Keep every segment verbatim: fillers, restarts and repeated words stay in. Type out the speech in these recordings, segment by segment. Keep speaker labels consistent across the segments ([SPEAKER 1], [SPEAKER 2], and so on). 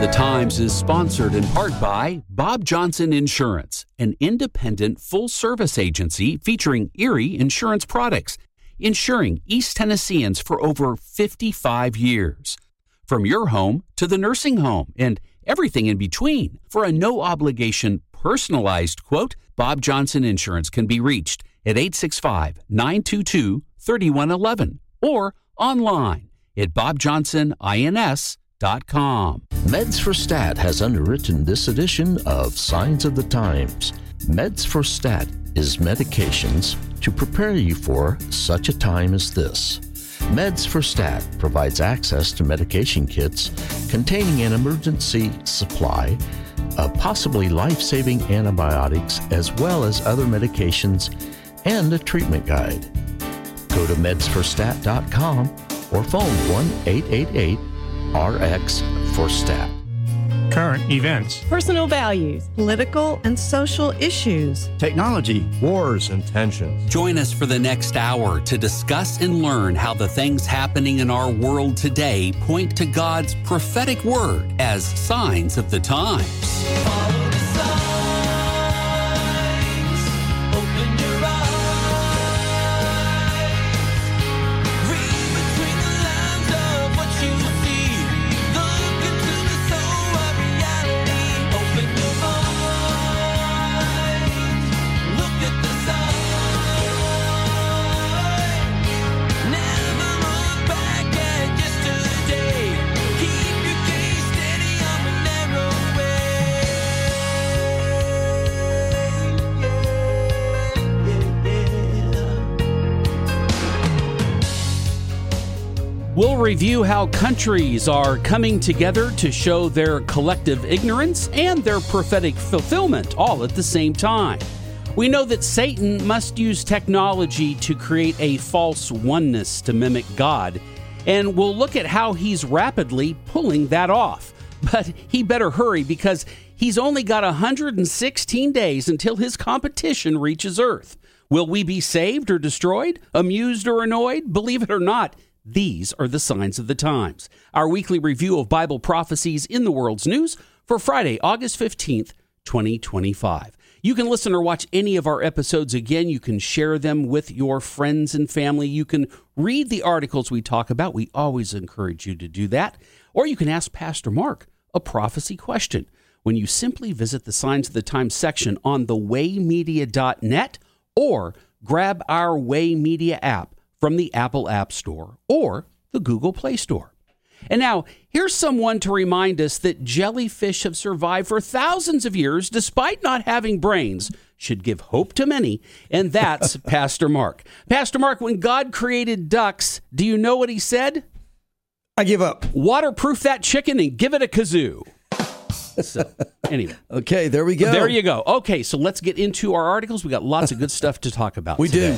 [SPEAKER 1] the Times is sponsored in part by Bob Johnson Insurance, an independent full-service agency featuring Erie insurance products, insuring East Tennesseans for over fifty-five years. From your home to the nursing home and everything in between. For a no-obligation, personalized quote, Bob Johnson Insurance can be reached at eight six five, nine two two, three one one one or online at bob johnson ins dot com.
[SPEAKER 2] Meds for Stat has underwritten this edition of Signs of the Times. Meds for Stat is medications to prepare you for such a time as this. Meds for Stat provides access to medication kits containing an emergency supply of possibly life-saving antibiotics as well as other medications and a treatment guide. Go to meds for stat dot com or phone one eight eight eight R X four stat.
[SPEAKER 3] Current events,
[SPEAKER 4] personal values, political and social issues,
[SPEAKER 5] technology, wars, and tensions.
[SPEAKER 1] Join us for the next hour to discuss and learn how the things happening in our world today point to God's prophetic word as signs of the times. Follow the signs, open your eyes, read between the lines of what you see, look into the soul of reality, open your mind, look at the sign, never look back at yesterday, keep your gaze steady on the narrow We'll review how countries are coming together to show their collective ignorance and their prophetic fulfillment all at the same time. We know that Satan must use technology to create a false oneness to mimic God, and we'll look at how he's rapidly pulling that off. But he better hurry because he's only got one hundred sixteen days until his competition reaches Earth. Will we be saved or destroyed, amused or annoyed? Believe it or not, these are the signs of the times. Our weekly review of Bible prophecies in the world's news for Friday, August fifteenth, twenty twenty-five. You can listen or watch any of our episodes again. You can share them with your friends and family. You can read the articles we talk about. We always encourage you to do that. Or you can ask Pastor Mark a prophecy question when you simply visit the Signs of the Times section on the way media dot net or grab our Way Media app from the Apple App Store or the Google Play Store. And now, here's someone to remind us that jellyfish have survived for thousands of years despite not having brains. Should give hope to many, and that's Pastor Mark. Pastor Mark, when God created ducks, do you know what he said?
[SPEAKER 6] I give up.
[SPEAKER 1] Waterproof that chicken and give it a kazoo. So, anyway.
[SPEAKER 6] Okay, there we go.
[SPEAKER 1] There you go. Okay, so let's get into our articles. We got lots of good stuff to talk about
[SPEAKER 6] We
[SPEAKER 1] today.
[SPEAKER 6] do.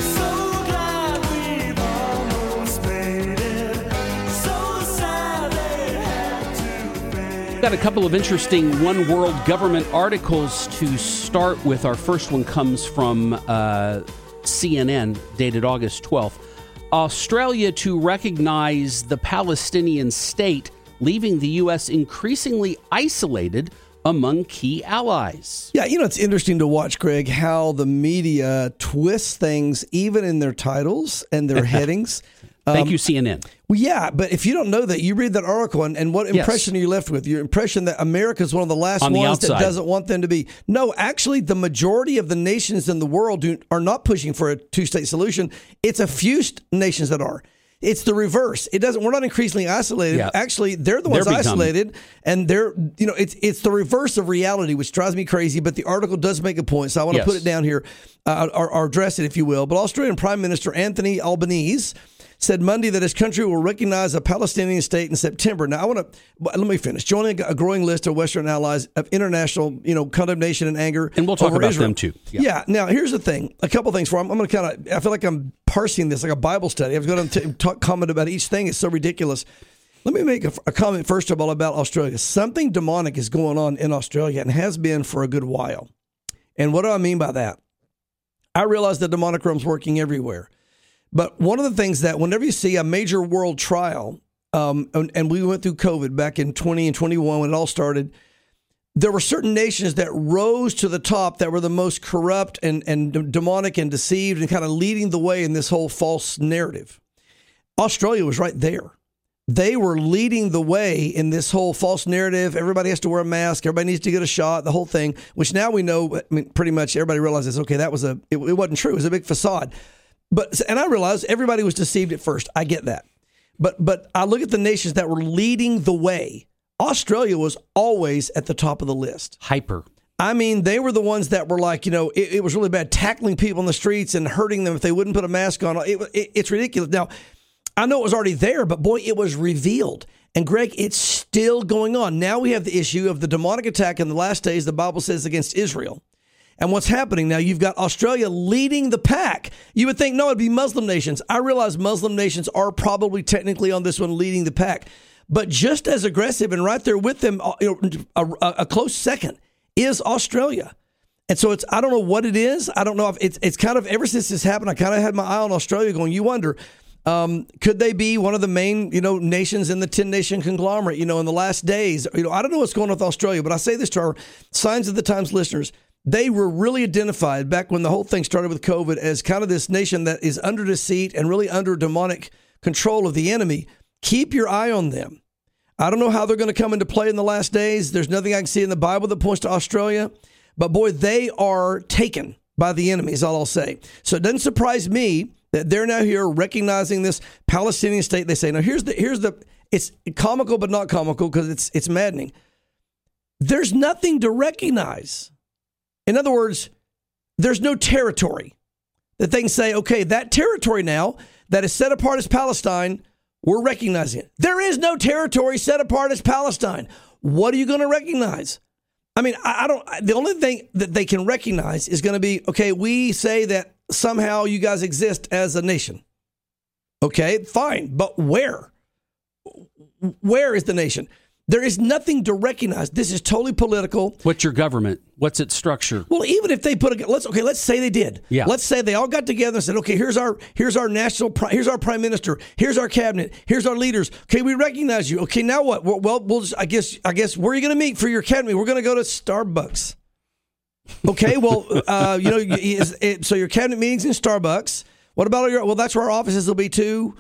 [SPEAKER 1] Got a couple of interesting One World Government articles to start with. Our first one comes from uh, C N N, dated August twelfth. Australia to recognize the Palestinian state, leaving the U S increasingly isolated among key allies.
[SPEAKER 6] Yeah, you know, it's interesting to watch, Greg, how the media twists things even in their titles and their headings.
[SPEAKER 1] Thank
[SPEAKER 6] um,
[SPEAKER 1] you, C N N.
[SPEAKER 6] Well, yeah, but if you don't know that, you read that article, and, and what impression
[SPEAKER 1] Yes.
[SPEAKER 6] are you left with? Your impression that America is one of the last
[SPEAKER 1] On the
[SPEAKER 6] ones that
[SPEAKER 1] outside.
[SPEAKER 6] doesn't want them to be. No, actually, the majority of the nations in the world do, are not pushing for a two-state solution. It's a few st- nations that are. It's the reverse. It doesn't. We're not increasingly isolated.
[SPEAKER 1] Yeah.
[SPEAKER 6] Actually, they're the ones
[SPEAKER 1] They're becoming.
[SPEAKER 6] isolated, and they're you know it's it's the reverse of reality, which drives me crazy. But the article does make a point, so I want to
[SPEAKER 1] Yes.
[SPEAKER 6] put it down here, uh, or, or address it, if you will. But Australian Prime Minister Anthony Albanese said Monday that his country will recognize a Palestinian state in September. Now, I want to let me finish. Joining a growing list of Western allies of international, you know, condemnation and anger,
[SPEAKER 1] And we'll talk
[SPEAKER 6] over
[SPEAKER 1] about
[SPEAKER 6] Israel.
[SPEAKER 1] them too.
[SPEAKER 6] Yeah. yeah. Now, here's the thing. A couple things for I'm, I'm going to kind of. I feel like I'm parsing this like a Bible study. I've got to talk, comment about each thing. It's so ridiculous. Let me make a, a comment first of all about Australia. Something demonic is going on in Australia and has been for a good while. And what do I mean by that? I realize the demonic realm's working everywhere. But one of the things that whenever you see a major world trial um, and, and we went through COVID back in twenty and twenty-one when it all started, there were certain nations that rose to the top that were the most corrupt and, and demonic and deceived and kind of leading the way in this whole false narrative. Australia was right there. They were leading the way in this whole false narrative. Everybody has to wear a mask. Everybody needs to get a shot, the whole thing, which now we know, I mean, pretty much everybody realizes, okay, that was a, it, it wasn't true. It was a big facade. But, and I realized everybody was deceived at first. I get that. But, but I look at the nations that were leading the way. Australia was always at the top of the list.
[SPEAKER 1] Hyper.
[SPEAKER 6] I mean, they were the ones that were like, you know, it, it was really bad, tackling people in the streets and hurting them if they wouldn't put a mask on. It, it, it's ridiculous. Now, I know it was already there, but boy, it was revealed. And Greg, it's still going on. Now we have the issue of the demonic attack in the last days, the Bible says, against Israel. And what's happening now, you've got Australia leading the pack. You would think, no, it'd be Muslim nations. I realize Muslim nations are probably technically on this one leading the pack. But just as aggressive and right there with them, you know, a, a close second is Australia. And so it's, I don't know what it is. I don't know if it's, it's kind of, ever since this happened, I kind of had my eye on Australia going, you wonder, Um, could they be one of the main, you know, nations in the ten nation conglomerate, you know, in the last days? You know, I don't know what's going on with Australia, but I say this to our Signs of the Times listeners. They were really identified back when the whole thing started with COVID as kind of this nation that is under deceit and really under demonic control of the enemy. Keep your eye on them. I don't know how they're going to come into play in the last days. There's nothing I can see in the Bible that points to Australia, but boy, they are taken by the enemy is all I'll say. So it doesn't surprise me that they're now here recognizing this Palestinian state. They say, now here's the, here's the, it's comical, but not comical because it's, it's maddening. There's nothing to recognize. In other words, there's no territory that they can say, okay, that territory now that is set apart as Palestine, we're recognizing it. There is no territory set apart as Palestine. What are you going to recognize? I mean, I, I don't, the only thing that they can recognize is going to be, okay, we say that somehow you guys exist as a nation. Okay, fine. But where? Where is the nation? There is nothing to recognize. This is totally political.
[SPEAKER 1] What's your government? What's its structure?
[SPEAKER 6] Well, even if they put a, let's okay, let's say they did.
[SPEAKER 1] Yeah.
[SPEAKER 6] Let's say they all got together and said, okay, here's our here's our national here's our prime minister, here's our cabinet, here's our leaders. Okay, we recognize you. Okay, now what? Well, we'll just, I guess I guess where are you going to meet for your cabinet? We're going to go to Starbucks. Okay, well, uh, you know, is it, so your cabinet meetings in Starbucks. What about your? Well, that's where our offices will be too.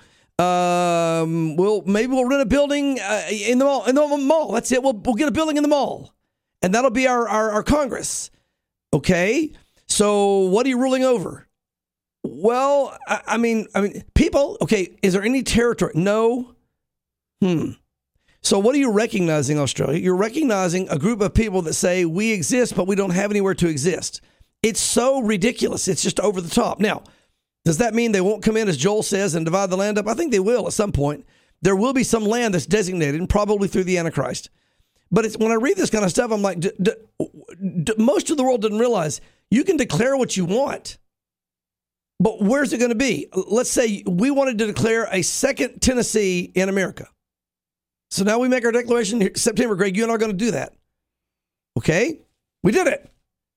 [SPEAKER 6] Um, we'll maybe we'll rent a building uh, in the mall. In the mall, that's it. We'll we'll get a building in the mall, and that'll be our our, our Congress. Okay, so what are you ruling over? Well, I, I mean, I mean, people. Okay, is there any territory? No. Hmm. So what are you recognizing, Australia? You're recognizing a group of people that say we exist, but we don't have anywhere to exist. It's so ridiculous. It's just over the top. Now, does that mean they won't come in, as Joel says, and divide the land up? I think they will at some point. There will be some land that's designated, probably through the Antichrist. But it's, when I read this kind of stuff, I'm like, d- d- d- most of the world doesn't realize you can declare what you want. But where's it going to be? Let's say we wanted to declare a second Tennessee in America. So now we make our declaration in September. Greg, you and I are going to do that. Okay? We did it.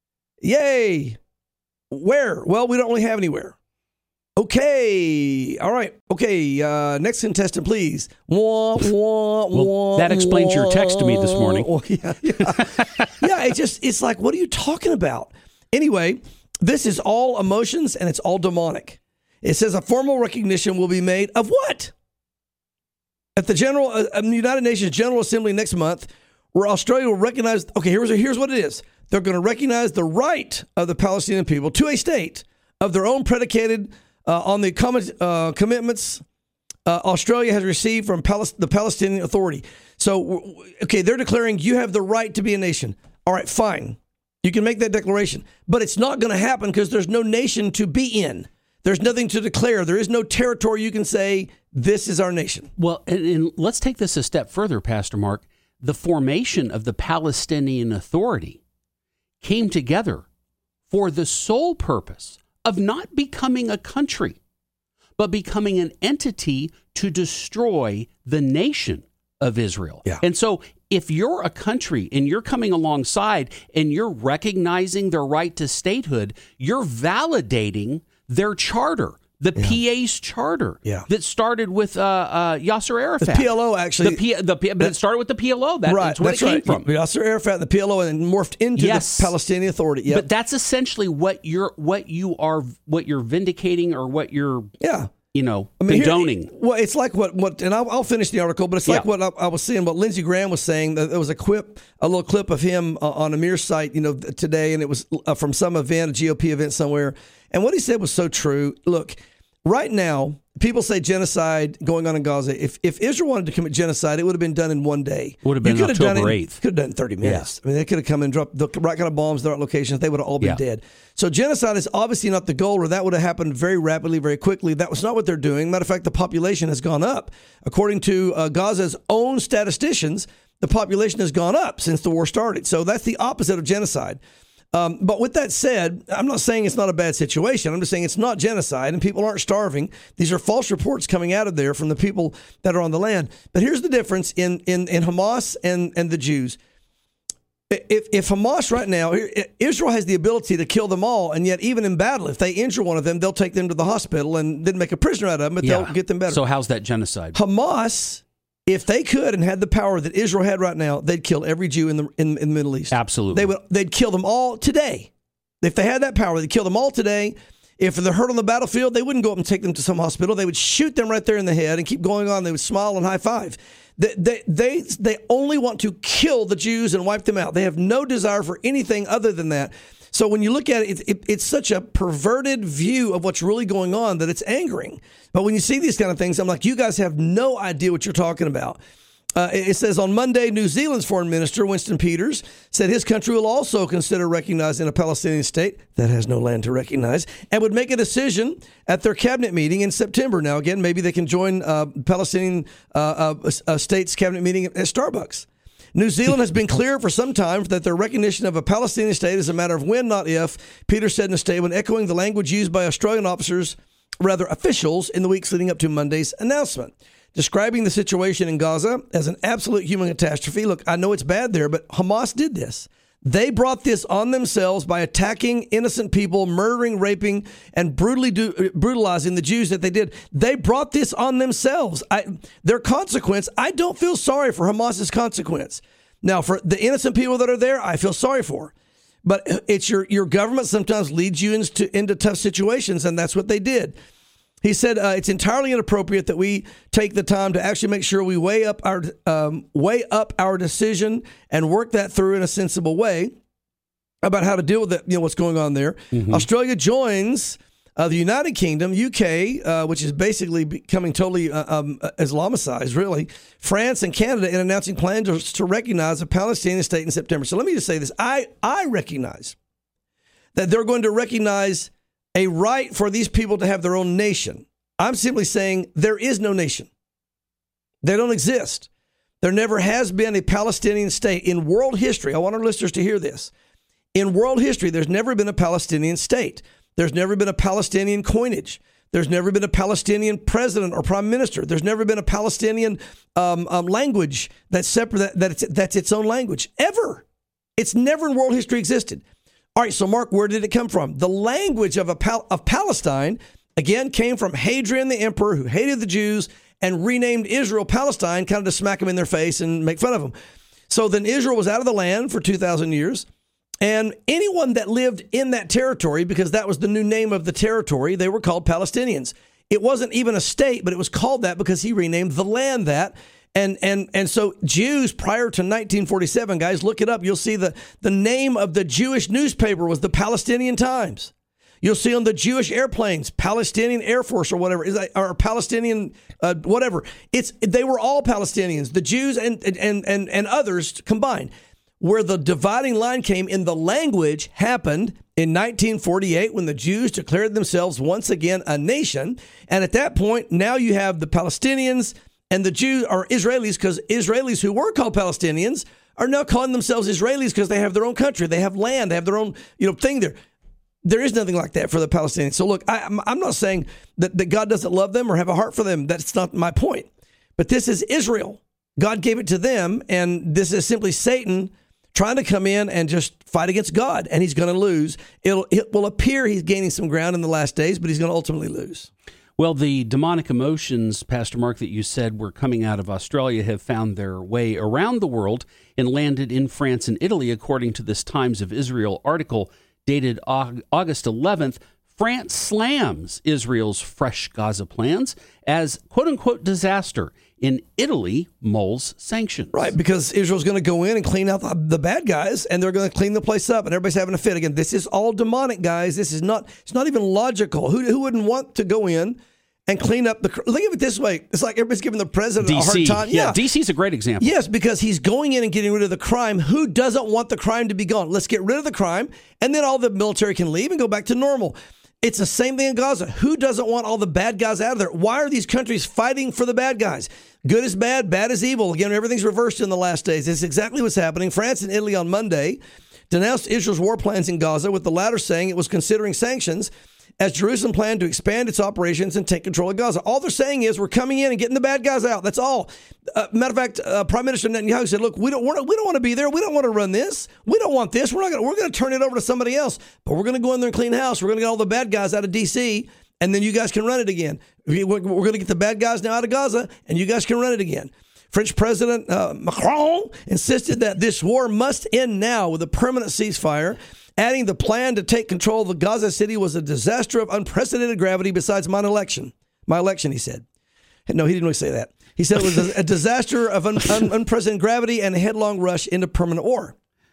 [SPEAKER 6] Yay. Where? Well, we don't really have anywhere. Okay. All right. Okay. Uh, next contestant, please. Wah, wah,
[SPEAKER 1] well,
[SPEAKER 6] wah,
[SPEAKER 1] that explains
[SPEAKER 6] wah,
[SPEAKER 1] your text to me this morning.
[SPEAKER 6] Oh, yeah, yeah. yeah, it just, it's like, what are you talking about? Anyway, this is all emotions and it's all demonic. It says a formal recognition will be made of what? At the General uh, United Nations General Assembly next month, where Australia will recognize, okay, here's, here's what it is. They're going to recognize the right of the Palestinian people to a state of their own predicated uh, on the com- uh, commitments uh, Australia has received from Palis- the Palestinian Authority. So, okay, they're declaring you have the right to be a nation. All right, fine. You can make that declaration. But it's not going to happen because there's no nation to be in. There's nothing to declare. There is no territory you can say, this is our nation.
[SPEAKER 1] Well, and, and let's take this a step further, Pastor Mark. The formation of the Palestinian Authority came together for the sole purpose of not becoming a country, but becoming an entity to destroy the nation of Israel.
[SPEAKER 6] Yeah.
[SPEAKER 1] And so if you're a country and you're coming alongside and you're recognizing their right to statehood, you're validating their charter The yeah. P A's charter
[SPEAKER 6] yeah.
[SPEAKER 1] that started with uh, uh, Yasser Arafat.
[SPEAKER 6] The P L O, actually.
[SPEAKER 1] The P, the P, but that, it started with the P L O. That,
[SPEAKER 6] right,
[SPEAKER 1] that's where
[SPEAKER 6] that's
[SPEAKER 1] it came
[SPEAKER 6] right.
[SPEAKER 1] from.
[SPEAKER 6] Yasser Arafat, the P L O, and then morphed into yes. the Palestinian Authority. Yep.
[SPEAKER 1] But that's essentially what you're, what you are, what you're vindicating, or what you're,
[SPEAKER 6] yeah.
[SPEAKER 1] you know,
[SPEAKER 6] I mean,
[SPEAKER 1] condoning.
[SPEAKER 6] Here, well, it's like what, what and I'll, I'll finish the article, but it's like yeah. what I, I was seeing, what Lindsey Graham was saying. That there was a clip, a little clip of him uh, on Amir's site, you know, today, and it was uh, from some event, a G O P event somewhere. And what he said was so true. Look, right now, people say genocide going on in Gaza. If if Israel wanted to commit genocide, it would have been done in one day.
[SPEAKER 1] Would have been October eighth.
[SPEAKER 6] Could have done it in thirty minutes. Yeah. I mean, they could have come and dropped the right kind of bombs, the right locations. They would have all been yeah. dead. So genocide is obviously not the goal, or that would have happened very rapidly, very quickly. That was not what they're doing. Matter of fact, the population has gone up. According to uh, Gaza's own statisticians, the population has gone up since the war started. So that's the opposite of genocide. Um, but with that said, I'm not saying it's not a bad situation. I'm just saying it's not genocide and people aren't starving. These are false reports coming out of there from the people that are on the land. But here's the difference in, in, in Hamas and, and the Jews. If, if Hamas right now, Israel has the ability to kill them all, and yet even in battle, if they injure one of them, they'll take them to the hospital and then make a prisoner out of them, but yeah. they'll get them better.
[SPEAKER 1] So how's that genocide?
[SPEAKER 6] Hamas, if they could and had the power that Israel had right now, they'd kill every Jew in the in, in the Middle East.
[SPEAKER 1] Absolutely.
[SPEAKER 6] They would they'd kill them all today. If they had that power, they'd kill them all today. If they're hurt on the battlefield, they wouldn't go up and take them to some hospital. They would shoot them right there in the head and keep going on. They would smile and high five. They they they, they only want to kill the Jews and wipe them out. They have no desire for anything other than that. So when you look at it, it, it, it's such a perverted view of what's really going on that it's angering. But when you see these kind of things, I'm like, you guys have no idea what you're talking about. Uh, it says on Monday, New Zealand's foreign minister, Winston Peters, said his country will also consider recognizing a Palestinian state that has no land to recognize and would make a decision at their cabinet meeting in September. Now, again, maybe they can join uh, Palestinian uh, uh, uh, states cabinet meeting at Starbucks. New Zealand has been clear for some time that their recognition of a Palestinian state is a matter of when, not if, Peters said in a statement, echoing the language used by Australian officers, rather officials, in the weeks leading up to Monday's announcement. Describing the situation in Gaza as an absolute human catastrophe. Look, I know it's bad there, but Hamas did this. They brought this on themselves by attacking innocent people, murdering, raping, and brutally do, brutalizing the Jews that they did. They brought this on themselves. I, their consequence, I don't feel sorry for Hamas's consequence. Now, for the innocent people that are there, I feel sorry for. But it's your, your government sometimes leads you into, into tough situations, and that's what they did. He said uh, it's entirely inappropriate that we take the time to actually make sure we weigh up our um, weigh up our decision and work that through in a sensible way about how to deal with it, you know, what's going on there. Mm-hmm. Australia joins uh, the United Kingdom, U K, uh, which is basically becoming totally uh, um, Islamicized, really, France and Canada in announcing plans to, to recognize a Palestinian state in September. So let me just say this. I, I recognize that they're going to recognize a right for these people to have their own nation. I'm simply saying there is no nation. They don't exist. There never has been a Palestinian state in world history. I want our listeners to hear this. In world history, there's never been a Palestinian state. There's never been a Palestinian coinage. There's never been a Palestinian president or prime minister. There's never been a Palestinian um, um, language that's separate, that, that it's, that's its own language, ever. It's never in world history existed. All right, so Mark, where did it come from? The language of a Pal- of Palestine, again, came from Hadrian the emperor, who hated the Jews and renamed Israel Palestine, kind of to smack them in their face and make fun of them. So then Israel was out of the land for two thousand years, and anyone that lived in that territory, because that was the new name of the territory, they were called Palestinians. It wasn't even a state, but it was called that because he renamed the land that. And and and so Jews prior to nineteen forty-seven, guys, look it up. You'll see the, the name of the Jewish newspaper was the Palestinian Times. You'll see on the Jewish airplanes, Palestinian Air Force or whatever, is that, or Palestinian uh, whatever. It's they were all Palestinians, the Jews and and and and others combined. Where the dividing line came in the language happened in nineteen forty-eight when the Jews declared themselves once again a nation. And at that point, now you have the Palestinians and the Jews are Israelis, because Israelis who were called Palestinians are now calling themselves Israelis because they have their own country. They have land. They have their own, you know, thing there. There is nothing like that for the Palestinians. So look, I, I'm not saying that, that God doesn't love them or have a heart for them. That's not my point. But this is Israel. God gave it to them, and this is simply Satan trying to come in and just fight against God, and he's going to lose. It'll, it will appear he's gaining some ground in the last days, but he's going to ultimately lose.
[SPEAKER 1] Well, the demonic emotions, Pastor Mark, that you said were coming out of Australia have found their way around the world and landed in France and Italy, according to this Times of Israel article dated August eleventh. France slams Israel's fresh Gaza plans as quote-unquote disaster. In Italy, mulls sanctions.
[SPEAKER 6] Right, because Israel's going to go in and clean out the, the bad guys, and they're going to clean the place up, and everybody's having a fit. Again, this is all demonic, guys. This is not, it's not even logical. Who, who wouldn't want to go in and clean up the, look at it this way. It's like everybody's giving the president
[SPEAKER 1] D C.
[SPEAKER 6] a hard time.
[SPEAKER 1] Yeah, yeah, D C's a great example.
[SPEAKER 6] Yes, because he's going in and getting rid of the crime. Who doesn't want the crime to be gone? Let's get rid of the crime, and then all the military can leave and go back to normal. It's the same thing in Gaza. Who doesn't want all the bad guys out of there? Why are these countries fighting for the bad guys? Good is bad, bad is evil. Again, everything's reversed in the last days. It's exactly what's happening. France and Italy on Monday denounced Israel's war plans in Gaza, with the latter saying it was considering sanctions as Jerusalem planned to expand its operations and take control of Gaza. All they're saying is we're coming in and getting the bad guys out. That's all. Uh, matter of fact, uh, Prime Minister Netanyahu said, "Look, we don't we're, we don't want to be there. We don't want to run this. We don't want this. We're not going. We're going to turn it over to somebody else. But we're going to go in there and clean house. We're going to get all the bad guys out of D C, and then you guys can run it again. We're going to get the bad guys now out of Gaza, and you guys can run it again." French President uh, Macron insisted that this war must end now with a permanent ceasefire, adding the plan to take control of the Gaza city was a disaster of unprecedented gravity besides my election. My election, he said. No, he didn't really say that. He said it was a, a disaster of un, un, unprecedented gravity and a headlong rush into permanent war.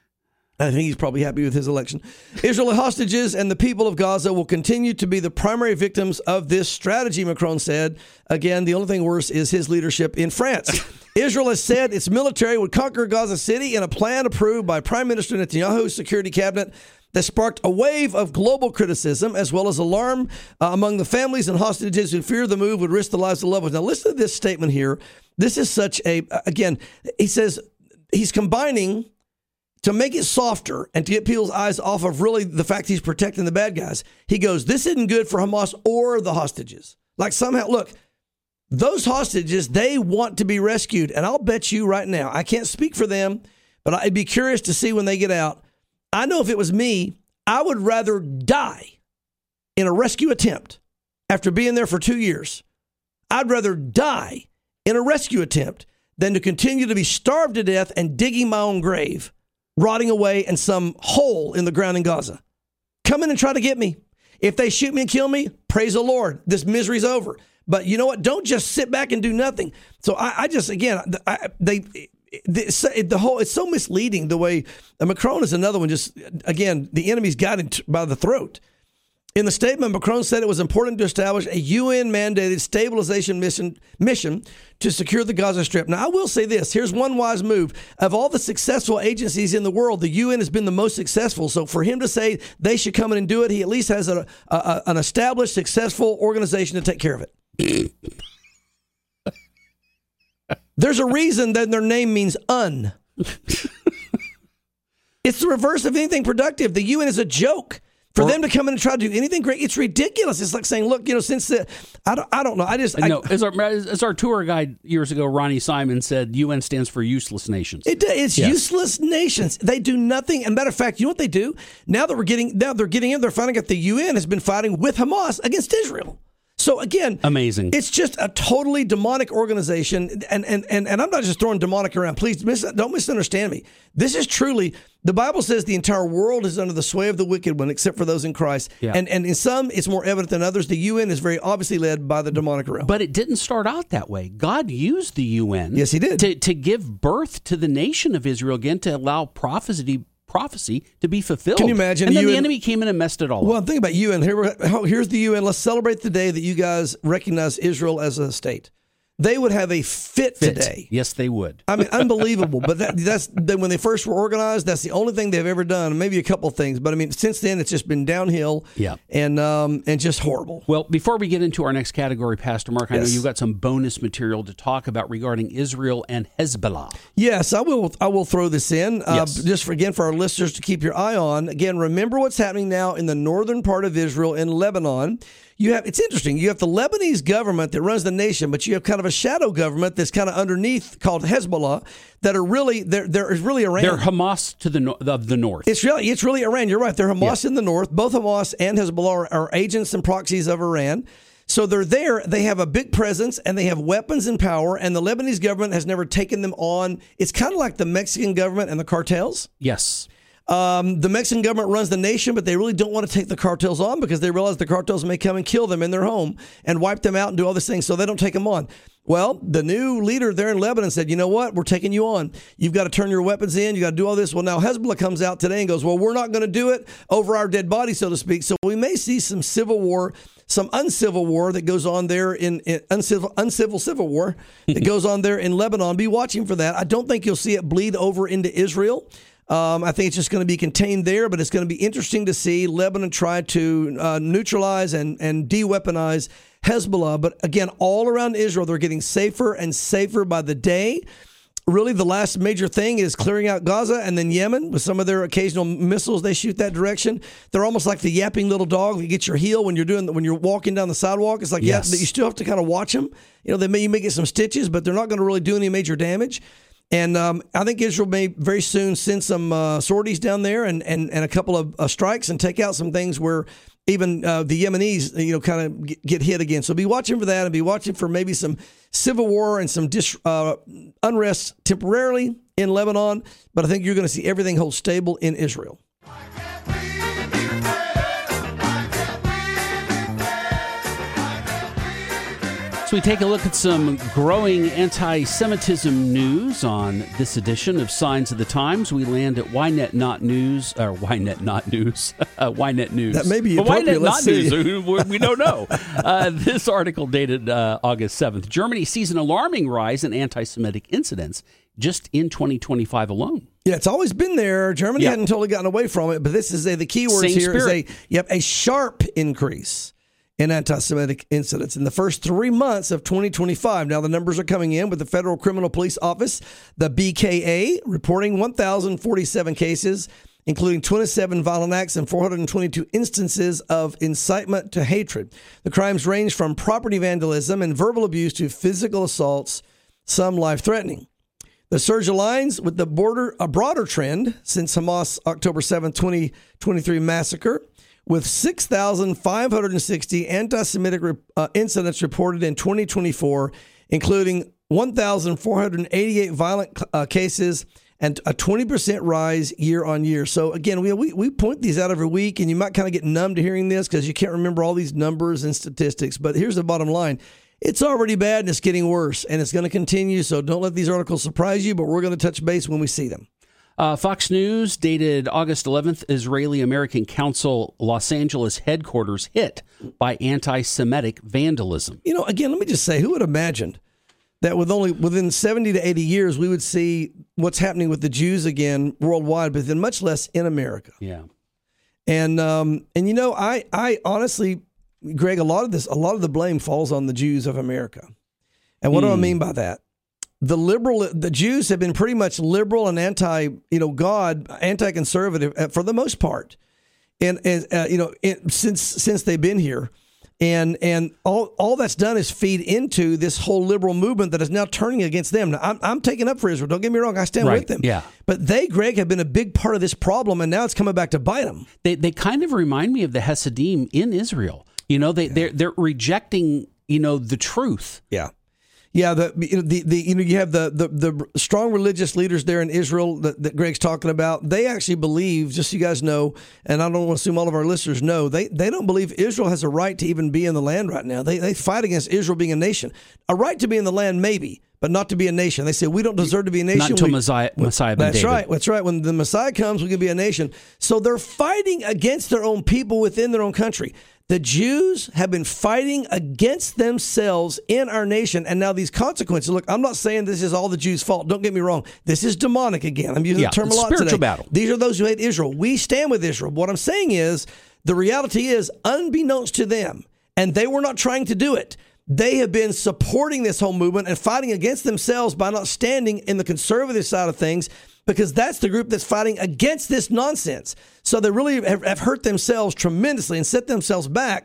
[SPEAKER 6] I think he's probably happy with his election. Israeli hostages and the people of Gaza will continue to be the primary victims of this strategy, Macron said. Again, the only thing worse is his leadership in France. Israel has said its military would conquer Gaza City in a plan approved by Prime Minister Netanyahu's security cabinet that sparked a wave of global criticism as well as alarm uh, among the families and hostages who fear the move would risk the lives of loved ones. Now, listen to this statement here. This is such a, again, he says he's combining to make it softer and to get people's eyes off of really the fact he's protecting the bad guys. He goes, this isn't good for Hamas or the hostages. Like somehow, look, those hostages, they want to be rescued. And I'll bet you right now, I can't speak for them, but I'd be curious to see when they get out. I know if it was me, I would rather die in a rescue attempt after being there for two years. I'd rather die in a rescue attempt than to continue to be starved to death and digging my own grave, rotting away in some hole in the ground in Gaza. Come in and try to get me. If they shoot me and kill me, praise the Lord. This misery's over. But you know what? Don't just sit back and do nothing. So I, I just, again, I, they, the, the whole, it's so misleading the way uh, Macron is another one. Just, again, the enemy's got him t- by the throat. In the statement, Macron said it was important to establish a U N-mandated stabilization mission mission to secure the Gaza Strip. Now, I will say this. Here's one wise move. Of all the successful agencies in the world, the U N has been the most successful. So for him to say they should come in and do it, he at least has a, a, an established, successful organization to take care of it. There's a reason that their name means un. It's the reverse of anything productive. The U N is a joke. For or, them to come in and try to do anything great, it's ridiculous. It's like saying, look, you know, since the, I don't, I don't know. I just, I,
[SPEAKER 1] no, as our, as our tour guide years ago, Ronnie Simon said, U N stands for useless nations.
[SPEAKER 6] It, it's yes. useless nations. They do nothing. And matter of fact, you know what they do? Now that we're getting, now they're getting in, they're finding out the U N has been fighting with Hamas against Israel. So again,
[SPEAKER 1] amazing.
[SPEAKER 6] It's just a totally demonic organization, and and and, and I'm not just throwing demonic around. Please mis- don't misunderstand me. This is truly, the Bible says the entire world is under the sway of the wicked one, except for those in Christ. Yeah. And and in some, it's more evident than others. The U N is very obviously led by the demonic realm.
[SPEAKER 1] But it didn't start out that way. God used the U N.
[SPEAKER 6] Yes, He did
[SPEAKER 1] to to give birth to the nation of Israel again, to allow prophecy. prophecy to be fulfilled.
[SPEAKER 6] Can you imagine?
[SPEAKER 1] And then
[SPEAKER 6] U N,
[SPEAKER 1] the enemy came in and messed it all
[SPEAKER 6] well,
[SPEAKER 1] up.
[SPEAKER 6] Well, think about U N. Here, here's the U N. Let's celebrate the day that you guys recognize Israel as a state. They would have a fit, fit. today.
[SPEAKER 1] Yes, they would.
[SPEAKER 6] I mean, unbelievable. But that, that's then when they first were organized, that's the only thing they've ever done. Maybe a couple of things. But I mean, since then, it's just been downhill
[SPEAKER 1] yeah.
[SPEAKER 6] and um, and just horrible.
[SPEAKER 1] Well, before we get into our next category, Pastor Mark, I
[SPEAKER 6] yes.
[SPEAKER 1] know you've got some bonus material to talk about regarding Israel and Hezbollah.
[SPEAKER 6] Yes, I will I will throw this in. Uh,
[SPEAKER 1] yes.
[SPEAKER 6] Just for, again, for our listeners to keep your eye on. Again, remember what's happening now in the northern part of Israel in Lebanon. You have, it's interesting. You have the Lebanese government that runs the nation, but you have kind of of a shadow government that's kind of underneath called Hezbollah that are really they're they're is really Iran.
[SPEAKER 1] They're Hamas to the no- of the north.
[SPEAKER 6] It's really it's really Iran. You're right. They're Hamas
[SPEAKER 1] yeah.
[SPEAKER 6] in the north. Both Hamas and Hezbollah are, are agents and proxies of Iran. So they're there. They have a big presence and they have weapons and power. And the Lebanese government has never taken them on. It's kind of like the Mexican government and the cartels.
[SPEAKER 1] Yes.
[SPEAKER 6] Um, the Mexican government runs the nation, but they really don't want to take the cartels on because they realize the cartels may come and kill them in their home and wipe them out and do all these things. So they don't take them on. Well, the new leader there in Lebanon said, you know what? We're taking you on. You've got to turn your weapons in. You got to do all this. Well, now Hezbollah comes out today and goes, well, we're not going to do it over our dead body, so to speak. So we may see some civil war, some uncivil war that goes on there in, in uncivil, uncivil civil war that goes on there in Lebanon. Be watching for that. I don't think you'll see it bleed over into Israel. Um, I think it's just going to be contained there, but it's going to be interesting to see Lebanon try to uh, neutralize and, and de-weaponize Hezbollah. But again, all around Israel, they're getting safer and safer by the day. Really, the last major thing is clearing out Gaza and then Yemen with some of their occasional missiles they shoot that direction. They're almost like the yapping little dog. You get your heel when you're doing when you're walking down the sidewalk. It's like
[SPEAKER 1] yes.
[SPEAKER 6] yeah, you still have to kind of watch them. You know, they may you may get some stitches, but they're not going to really do any major damage. And um, I think Israel may very soon send some uh, sorties down there and, and, and a couple of uh, strikes and take out some things where even uh, the Yemenis, you know, kind of get, get hit again. So be watching for that and be watching for maybe some civil war and some dis, uh, unrest temporarily in Lebanon. But I think you're going to see everything hold stable in Israel.
[SPEAKER 1] So we take a look at some growing anti-Semitism news on this edition of Signs of the Times. We land at Ynet Not News, or Ynet Not News, uh, Ynet News.
[SPEAKER 6] That may be
[SPEAKER 1] but
[SPEAKER 6] appropriate.
[SPEAKER 1] Ynet
[SPEAKER 6] Let's
[SPEAKER 1] Not
[SPEAKER 6] see.
[SPEAKER 1] News, we don't know. Uh, this article dated uh, August seventh. Germany sees an alarming rise in anti-Semitic incidents just in twenty twenty-five alone.
[SPEAKER 6] Yeah, it's always been there. Germany
[SPEAKER 1] yeah.
[SPEAKER 6] hadn't totally gotten away from it, but this is a, the key words
[SPEAKER 1] Same
[SPEAKER 6] here
[SPEAKER 1] spirit.
[SPEAKER 6] is a, yep, a sharp increase in anti-Semitic incidents in the first three months of twenty twenty-five. Now, the numbers are coming in with the Federal Criminal Police Office, the B K A, reporting one thousand forty-seven cases, including twenty-seven violent acts and four hundred twenty-two instances of incitement to hatred. The crimes range from property vandalism and verbal abuse to physical assaults, some life-threatening. The surge aligns with the border, a broader trend since Hamas' October seventh, twenty twenty-three massacre, with six thousand five hundred sixty anti-Semitic uh, incidents reported in twenty twenty-four, including one thousand four hundred eighty-eight violent uh, cases and a twenty percent rise year on year. So again, we, we we point these out every week, and you might kind of get numb to hearing this because you can't remember all these numbers and statistics. But here's the bottom line. It's already bad and it's getting worse, and it's going to continue. So don't let these articles surprise you, but we're going to touch base when we see them.
[SPEAKER 1] Uh, Fox News, dated August eleventh, Israeli-American Council Los Angeles headquarters hit by anti-Semitic vandalism.
[SPEAKER 6] You know, again, let me just say, who would have imagined that with only within seventy to eighty years, we would see what's happening with the Jews again worldwide, but then much less in America.
[SPEAKER 1] Yeah.
[SPEAKER 6] And, um, and you know, I, I honestly, Greg, a lot of this, a lot of the blame falls on the Jews of America. And what
[SPEAKER 1] hmm.
[SPEAKER 6] do I mean by that? The liberal, the Jews have been pretty much liberal and anti, you know, God, anti-conservative for the most part, and, and uh, you know, it, since since they've been here, and and all all that's done is feed into this whole liberal movement that is now turning against them. Now, I'm I'm taking up for Israel. Don't get me wrong, I stand
[SPEAKER 1] right.
[SPEAKER 6] with them.
[SPEAKER 1] Yeah,
[SPEAKER 6] but they, Greg, have been a big part of this problem, and now it's coming back to bite them.
[SPEAKER 1] They they kind of remind me of the Hasidim in Israel. You know, they yeah. they're they're rejecting, you know, the truth.
[SPEAKER 6] Yeah. Yeah, the, the the you know you have the, the, the strong religious leaders there in Israel that, that Greg's talking about. They actually believe, just so you guys know, and I don't want to assume all of our listeners know, they they don't believe Israel has a right to even be in the land right now. They they fight against Israel being a nation. A right to be in the land, maybe, but not to be a nation. They say we don't deserve to be a nation.
[SPEAKER 1] Not until
[SPEAKER 6] we,
[SPEAKER 1] Messiah, Messiah ben
[SPEAKER 6] That's
[SPEAKER 1] David.
[SPEAKER 6] right. That's right. When the Messiah comes, we can be a nation. So they're fighting against their own people within their own country. The Jews have been fighting against themselves in our nation, and now these consequences. Look, I'm not saying this is all the Jews' fault. Don't get me wrong. This is demonic again. I'm using
[SPEAKER 1] yeah,
[SPEAKER 6] the term a lot
[SPEAKER 1] spiritual
[SPEAKER 6] today.
[SPEAKER 1] Battle.
[SPEAKER 6] These are those who hate Israel. We stand with Israel. What I'm saying is, the reality is, unbeknownst to them, and they were not trying to do it, they have been supporting this whole movement and fighting against themselves by not standing in the conservative side of things, because that's the group that's fighting against this nonsense. So they really have, have hurt themselves tremendously and set themselves back.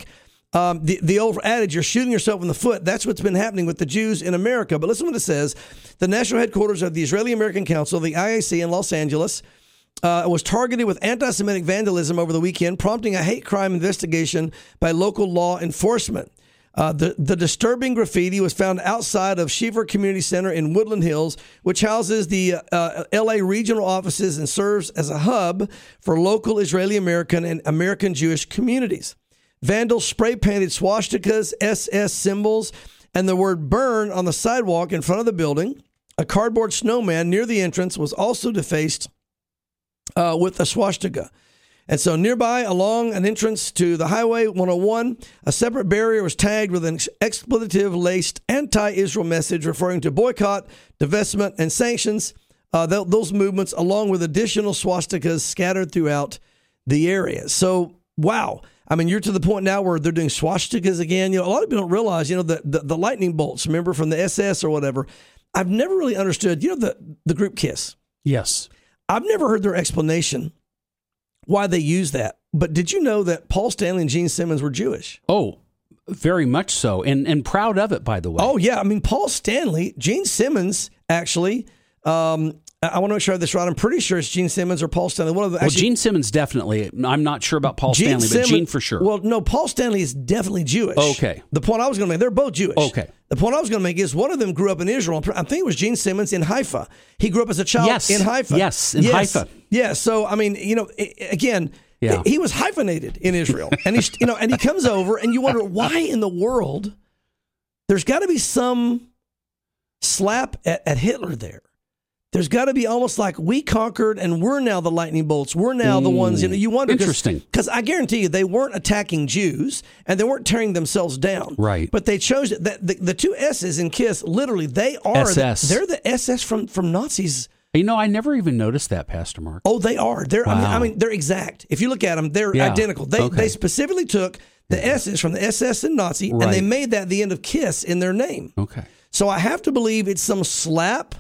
[SPEAKER 6] Um, the, the old adage, you're shooting yourself in the foot. That's what's been happening with the Jews in America. But listen to what it says. The national headquarters of the Israeli-American Council, the I A C in Los Angeles, uh, was targeted with anti-Semitic vandalism over the weekend, prompting a hate crime investigation by local law enforcement. Uh, the, the disturbing graffiti was found outside of Shiver Community Center in Woodland Hills, which houses the uh, L A regional offices and serves as a hub for local Israeli-American and American Jewish communities. Vandals spray-painted swastikas, S S symbols, and the word burn on the sidewalk in front of the building. A cardboard snowman near the entrance was also defaced uh, with a swastika. And so nearby, along an entrance to the Highway one oh one, a separate barrier was tagged with an expletive-laced anti-Israel message referring to boycott, divestment, and sanctions. Uh, th- those movements, along with additional swastikas scattered throughout the area. So, wow. I mean, you're to the point now where they're doing swastikas again. You know, a lot of people don't realize, you know, the, the, the lightning bolts, remember, from the S S or whatever. I've never really understood, you know, the, the group KISS.
[SPEAKER 1] Yes.
[SPEAKER 6] I've never heard their explanation why they use that. But did you know that Paul Stanley and Gene Simmons were Jewish?
[SPEAKER 1] Oh, very much so. And, and proud of it, by the way.
[SPEAKER 6] Oh, yeah. I mean, Paul Stanley, Gene Simmons, actually, um, I want to make sure I have this right. I'm pretty sure it's Gene Simmons or Paul Stanley. One of them.
[SPEAKER 1] Well, Gene Simmons definitely. I'm not sure about Paul Stanley, but Gene for sure.
[SPEAKER 6] Well, no, Paul Stanley is definitely Jewish.
[SPEAKER 1] Okay.
[SPEAKER 6] The point I was going to make, they're both Jewish.
[SPEAKER 1] Okay.
[SPEAKER 6] The point I was going to make is one of them grew up in Israel. I think it was Gene Simmons in Haifa. He grew up as a child
[SPEAKER 1] yes.
[SPEAKER 6] in Haifa.
[SPEAKER 1] Yes, in
[SPEAKER 6] yes.
[SPEAKER 1] Haifa.
[SPEAKER 6] Yeah. So I mean, you know, again,
[SPEAKER 1] yeah.
[SPEAKER 6] he was hyphenated in Israel, and he, you know, and he comes over, and you wonder why in the world there's got to be some slap at, at Hitler there. There's got to be almost like we conquered and we're now the lightning bolts. We're now the ones, you know, you wonder.
[SPEAKER 1] Interesting.
[SPEAKER 6] Because I guarantee you they weren't attacking Jews and they weren't tearing themselves down.
[SPEAKER 1] Right.
[SPEAKER 6] But they chose it. The, the, the two S's in KISS, literally, they are.
[SPEAKER 1] S S.
[SPEAKER 6] The, they're the S S from, from Nazis.
[SPEAKER 1] You know, I never even noticed that, Pastor Mark.
[SPEAKER 6] Oh, they are. They're.
[SPEAKER 1] Wow.
[SPEAKER 6] I, mean, I mean, they're exact. If you look at them, they're
[SPEAKER 1] yeah.
[SPEAKER 6] identical. They
[SPEAKER 1] okay.
[SPEAKER 6] they specifically took the S's from the S S and Nazi
[SPEAKER 1] right.
[SPEAKER 6] and they made that the end of KISS in their name.
[SPEAKER 1] Okay.
[SPEAKER 6] So I have to believe it's some slap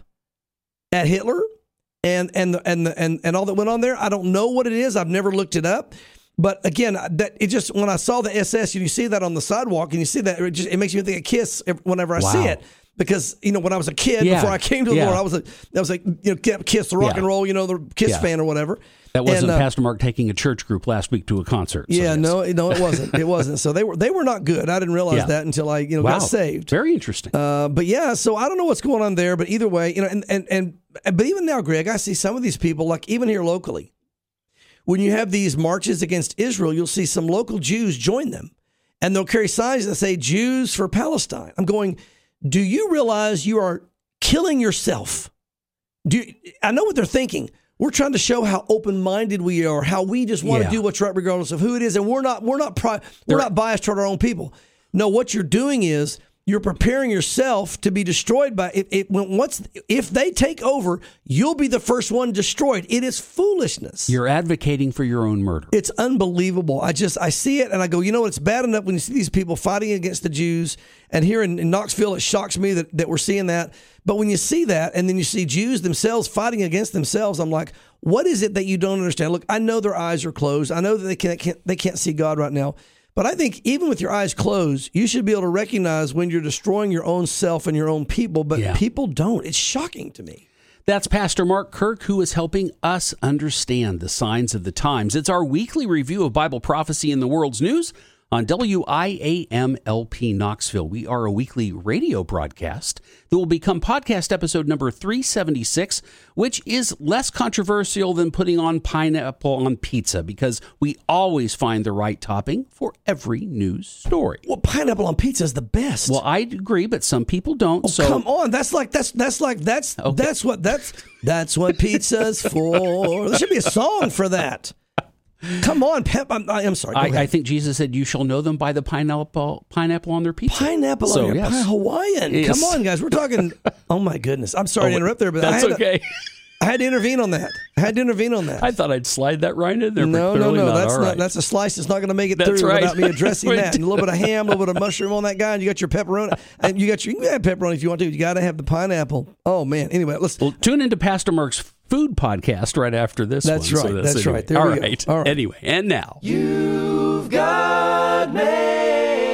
[SPEAKER 6] at Hitler. And and the, and the, and and all that went on there, I don't know what it is. I've never looked it up. But again, that it just when I saw the S S, and you see that on the sidewalk, and you see that, it just it makes me think of KISS whenever I
[SPEAKER 1] wow.
[SPEAKER 6] see it. Because you know, when I was a kid,
[SPEAKER 1] yeah.
[SPEAKER 6] before I came to the
[SPEAKER 1] yeah.
[SPEAKER 6] Lord, I was a I was like you know KISS the rock
[SPEAKER 1] yeah.
[SPEAKER 6] and roll, you know the KISS
[SPEAKER 1] yeah.
[SPEAKER 6] fan or whatever.
[SPEAKER 1] That wasn't
[SPEAKER 6] and, uh,
[SPEAKER 1] Pastor Mark taking a church group last week to a concert. So
[SPEAKER 6] yeah,
[SPEAKER 1] yes.
[SPEAKER 6] no, no, it wasn't. It wasn't. So they were they were not good. I didn't realize
[SPEAKER 1] yeah.
[SPEAKER 6] that until I you know
[SPEAKER 1] wow.
[SPEAKER 6] got saved.
[SPEAKER 1] Very interesting.
[SPEAKER 6] Uh, but yeah, so I don't know what's going on there. But either way, you know, and and and but even now, Greg, I see some of these people, like even here locally, when you have these marches against Israel, you'll see some local Jews join them, and they'll carry signs that say "Jews for Palestine." I'm going, do you realize you are killing yourself? Do you, I know what they're thinking? We're trying to show how open-minded we are, how we just want
[SPEAKER 1] yeah.
[SPEAKER 6] to do what's right regardless of who it is, and we're not we're not pri- we're not biased toward our own people. No, what you're doing is you're preparing yourself to be destroyed by it. it when once if they take over, you'll be the first one destroyed. It is foolishness.
[SPEAKER 1] You're advocating for your own murder.
[SPEAKER 6] It's unbelievable. I just I see it and I go, you know, it's bad enough when you see these people fighting against the Jews. And here in, in Knoxville, it shocks me that, that we're seeing that. But when you see that and then you see Jews themselves fighting against themselves, I'm like, what is it that you don't understand? Look, I know their eyes are closed. I know that they can't, can't they can't see God right now. But I think even with your eyes closed, you should be able to recognize when you're destroying your own self and your own people. But
[SPEAKER 1] yeah.
[SPEAKER 6] people don't. It's shocking to me.
[SPEAKER 1] That's Pastor Mark Kirk, who is helping us understand the signs of the times. It's our weekly review of Bible prophecy in the world's news on W I A M L P Knoxville. We are a weekly radio broadcast that will become podcast episode number three seventy-six, which is less controversial than putting on pineapple on pizza because we always find the right topping for every news story.
[SPEAKER 6] Well, pineapple on pizza is the best.
[SPEAKER 1] Well, I agree, but some people don't.
[SPEAKER 6] Oh,
[SPEAKER 1] so
[SPEAKER 6] come on, that's like that's that's like that's
[SPEAKER 1] okay.
[SPEAKER 6] that's what that's that's what pizza's for. There should be a song for that. Come on, Pep. I'm, I'm sorry.
[SPEAKER 1] I, I think Jesus said, "You shall know them by the pineapple pineapple on their pizza."
[SPEAKER 6] Pineapple
[SPEAKER 1] so,
[SPEAKER 6] on your
[SPEAKER 1] yes.
[SPEAKER 6] pie, Hawaiian.
[SPEAKER 1] Yes.
[SPEAKER 6] Come on, guys. We're talking. Oh my goodness. I'm sorry
[SPEAKER 1] oh,
[SPEAKER 6] to interrupt there, but
[SPEAKER 1] that's
[SPEAKER 6] I had
[SPEAKER 1] okay.
[SPEAKER 6] To, I had to intervene on that. I had to intervene on that.
[SPEAKER 1] I thought I'd slide that right in there.
[SPEAKER 6] No,
[SPEAKER 1] but
[SPEAKER 6] no, no.
[SPEAKER 1] not.
[SPEAKER 6] That's
[SPEAKER 1] All
[SPEAKER 6] not.
[SPEAKER 1] right.
[SPEAKER 6] That's a slice that's not going to make it
[SPEAKER 1] That's
[SPEAKER 6] through
[SPEAKER 1] right.
[SPEAKER 6] without me addressing that. And a little bit of ham, a little bit of mushroom on that guy. And you got your pepperoni, and you got your. You can have pepperoni if you want to. You got to have the pineapple. Oh man. Anyway, let's.
[SPEAKER 1] Well, tune into Pastor Mark's food podcast right after this
[SPEAKER 6] That's
[SPEAKER 1] one.
[SPEAKER 6] right.
[SPEAKER 1] So
[SPEAKER 6] that's
[SPEAKER 1] anyway.
[SPEAKER 6] right. There
[SPEAKER 1] All
[SPEAKER 6] we
[SPEAKER 1] right.
[SPEAKER 6] go. All right.
[SPEAKER 1] Anyway, and now
[SPEAKER 7] You've got mail.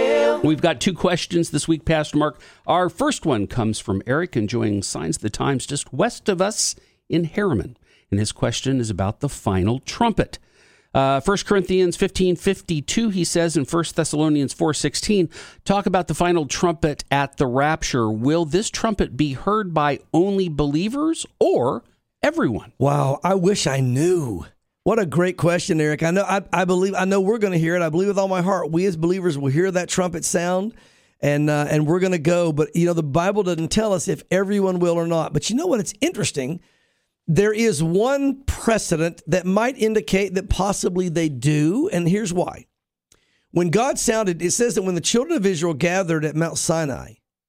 [SPEAKER 1] We've got two questions this week, Pastor Mark. Our first one comes from Eric, enjoying Signs of the Times just west of us in Harriman. And his question is about the final trumpet. Uh, First Corinthians fifteen fifty-two, he says, in First Thessalonians four sixteen, talk about the final trumpet at the rapture. Will this trumpet be heard by only believers or everyone?
[SPEAKER 6] Wow, I wish I knew. What a great question, Eric. I know I, I believe I know we're going to hear it. I believe with all my heart we as believers will hear that trumpet sound, and uh, and we're going to go. But you know, the Bible doesn't tell us if everyone will or not. But you know what? It's interesting. There is one precedent that might indicate that possibly they do, and here's why. When God sounded, it says that when the children of Israel gathered at Mount Sinai,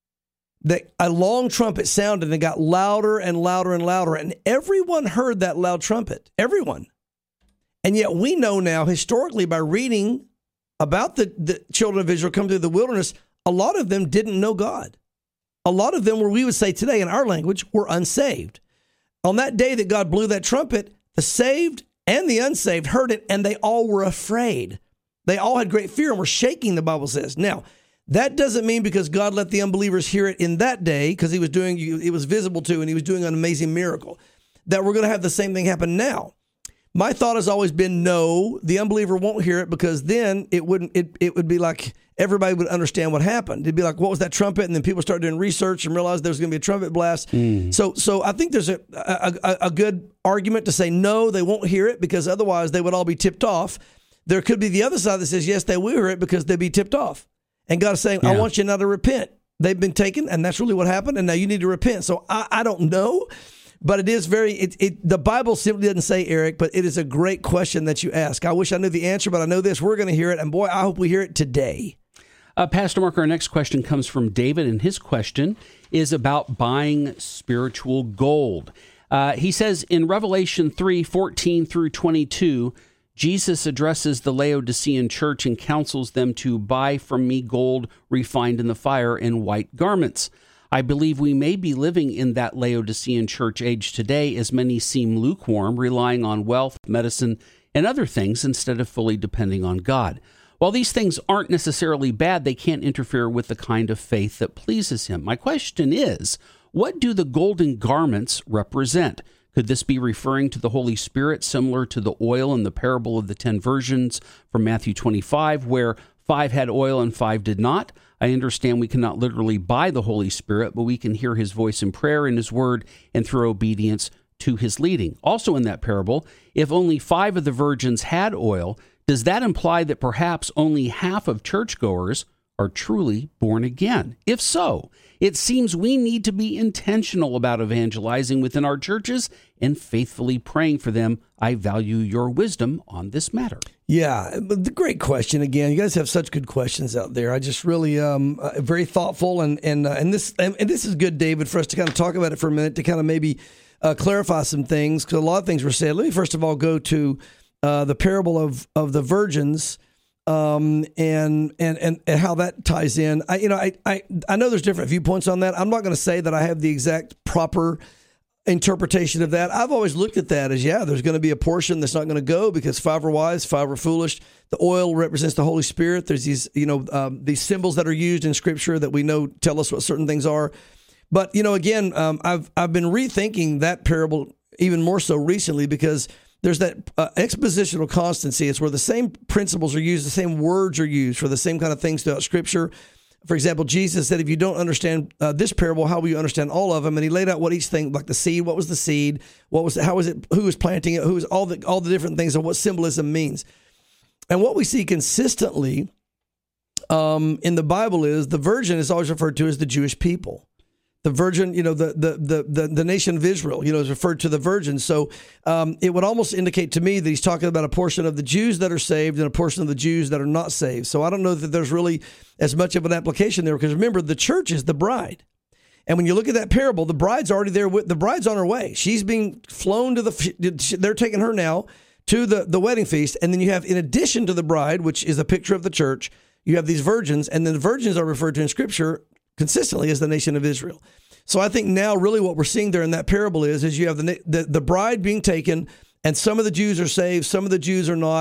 [SPEAKER 6] that a long trumpet sounded and it got louder and louder and louder, and everyone heard that loud trumpet. Everyone. And yet we know now, historically, by reading about the, the children of Israel come through the wilderness, a lot of them didn't know God. A lot of them, where we would say today in our language, were unsaved. On that day that God blew that trumpet, the saved and the unsaved heard it, and they all were afraid. They all had great fear and were shaking, the Bible says. Now, that doesn't mean because God let the unbelievers hear it in that day, because he was doing, it was visible to, and he was doing an amazing miracle, that we're going to have the same thing happen now. My thought has always been, no, the unbeliever won't hear it, because then it wouldn't. It, it would be like everybody would understand what happened. It'd be like, what was that trumpet? And then people start doing research and realize there's going to be a trumpet blast. Mm. So, so I think there's a, a a good argument to say no, they won't hear it, because otherwise they would all be tipped off. There could be the other side that says yes, they will hear it, because they'd be tipped off. And God is saying, yeah. I want you now to repent. They've been taken, and that's really what happened, and now you need to repent. So I, I don't know. But it is very, it, it, the Bible simply doesn't say, Eric, but it is a great question that you ask. I wish I knew the answer, but I know this. We're going to hear it. And boy, I hope we hear it today.
[SPEAKER 1] Uh, Pastor Mark, our next question comes from David, and his question is about buying spiritual gold. Uh, he says in Revelation three fourteen through twenty-two, Jesus addresses the Laodicean church and counsels them to buy from me gold refined in the fire and white garments. I believe we may be living in that Laodicean church age today, as many seem lukewarm, relying on wealth, medicine, and other things instead of fully depending on God. While these things aren't necessarily bad, they can't interfere with the kind of faith that pleases him. My question is, what do the golden garments represent? Could this be referring to the Holy Spirit, similar to the oil in the parable of the ten virgins from Matthew twenty-five, where five had oil and five did not? I understand we cannot literally buy the Holy Spirit, but we can hear his voice in prayer and his word and through obedience to his leading. Also in that parable, if only five of the virgins had oil, does that imply that perhaps only half of churchgoers are truly born again? If so, it seems we need to be intentional about evangelizing within our churches and faithfully praying for them. I value your wisdom on this matter.
[SPEAKER 6] Yeah, the great question again. You guys have such good questions out there. I just really um uh, very thoughtful, and and uh, and this and, and this is good, David, for us to kind of talk about it for a minute, to kind of maybe uh, clarify some things, because a lot of things were said. Let me first of all go to uh, the parable of of the virgins. Um, and, and, and, and how that ties in. I, you know, I, I, I know there's different viewpoints on that. I'm not going to say that I have the exact proper interpretation of that. I've always looked at that as, yeah, there's going to be a portion that's not going to go because five are wise, five are foolish. The oil represents the Holy Spirit. There's these, you know, um, these symbols that are used in Scripture that we know tell us what certain things are. But, you know, again, um, I've, I've been rethinking that parable even more so recently, because there's that uh, expositional constancy. It's where the same principles are used, the same words are used for the same kind of things throughout Scripture. For example, Jesus said, if you don't understand uh, this parable, how will you understand all of them? And he laid out what each thing, like the seed, what was the seed, what was, how was it, who was planting it, who was all the all the different things, and what symbolism means. And what we see consistently um, in the Bible is the virgin is always referred to as the Jewish people. The virgin, you know, the the the the, the nation of Israel, you know, is referred to the virgin. So um, it would almost indicate to me that he's talking about a portion of the Jews that are saved and a portion of the Jews that are not saved. So I don't know that there's really as much of an application there, because remember, the church is the bride. And when you look at that parable, the bride's already there. With, the bride's on her way. She's being flown to the, they're taking her now to the, the wedding feast. And then you have, in addition to the bride, which is a picture of the church, you have these virgins. And then the virgins are referred to in Scripture consistently as the nation of Israel. So I think now really what we're seeing there in that parable is, is you have the, the the bride being taken, and some of the Jews are saved, some of the Jews are not.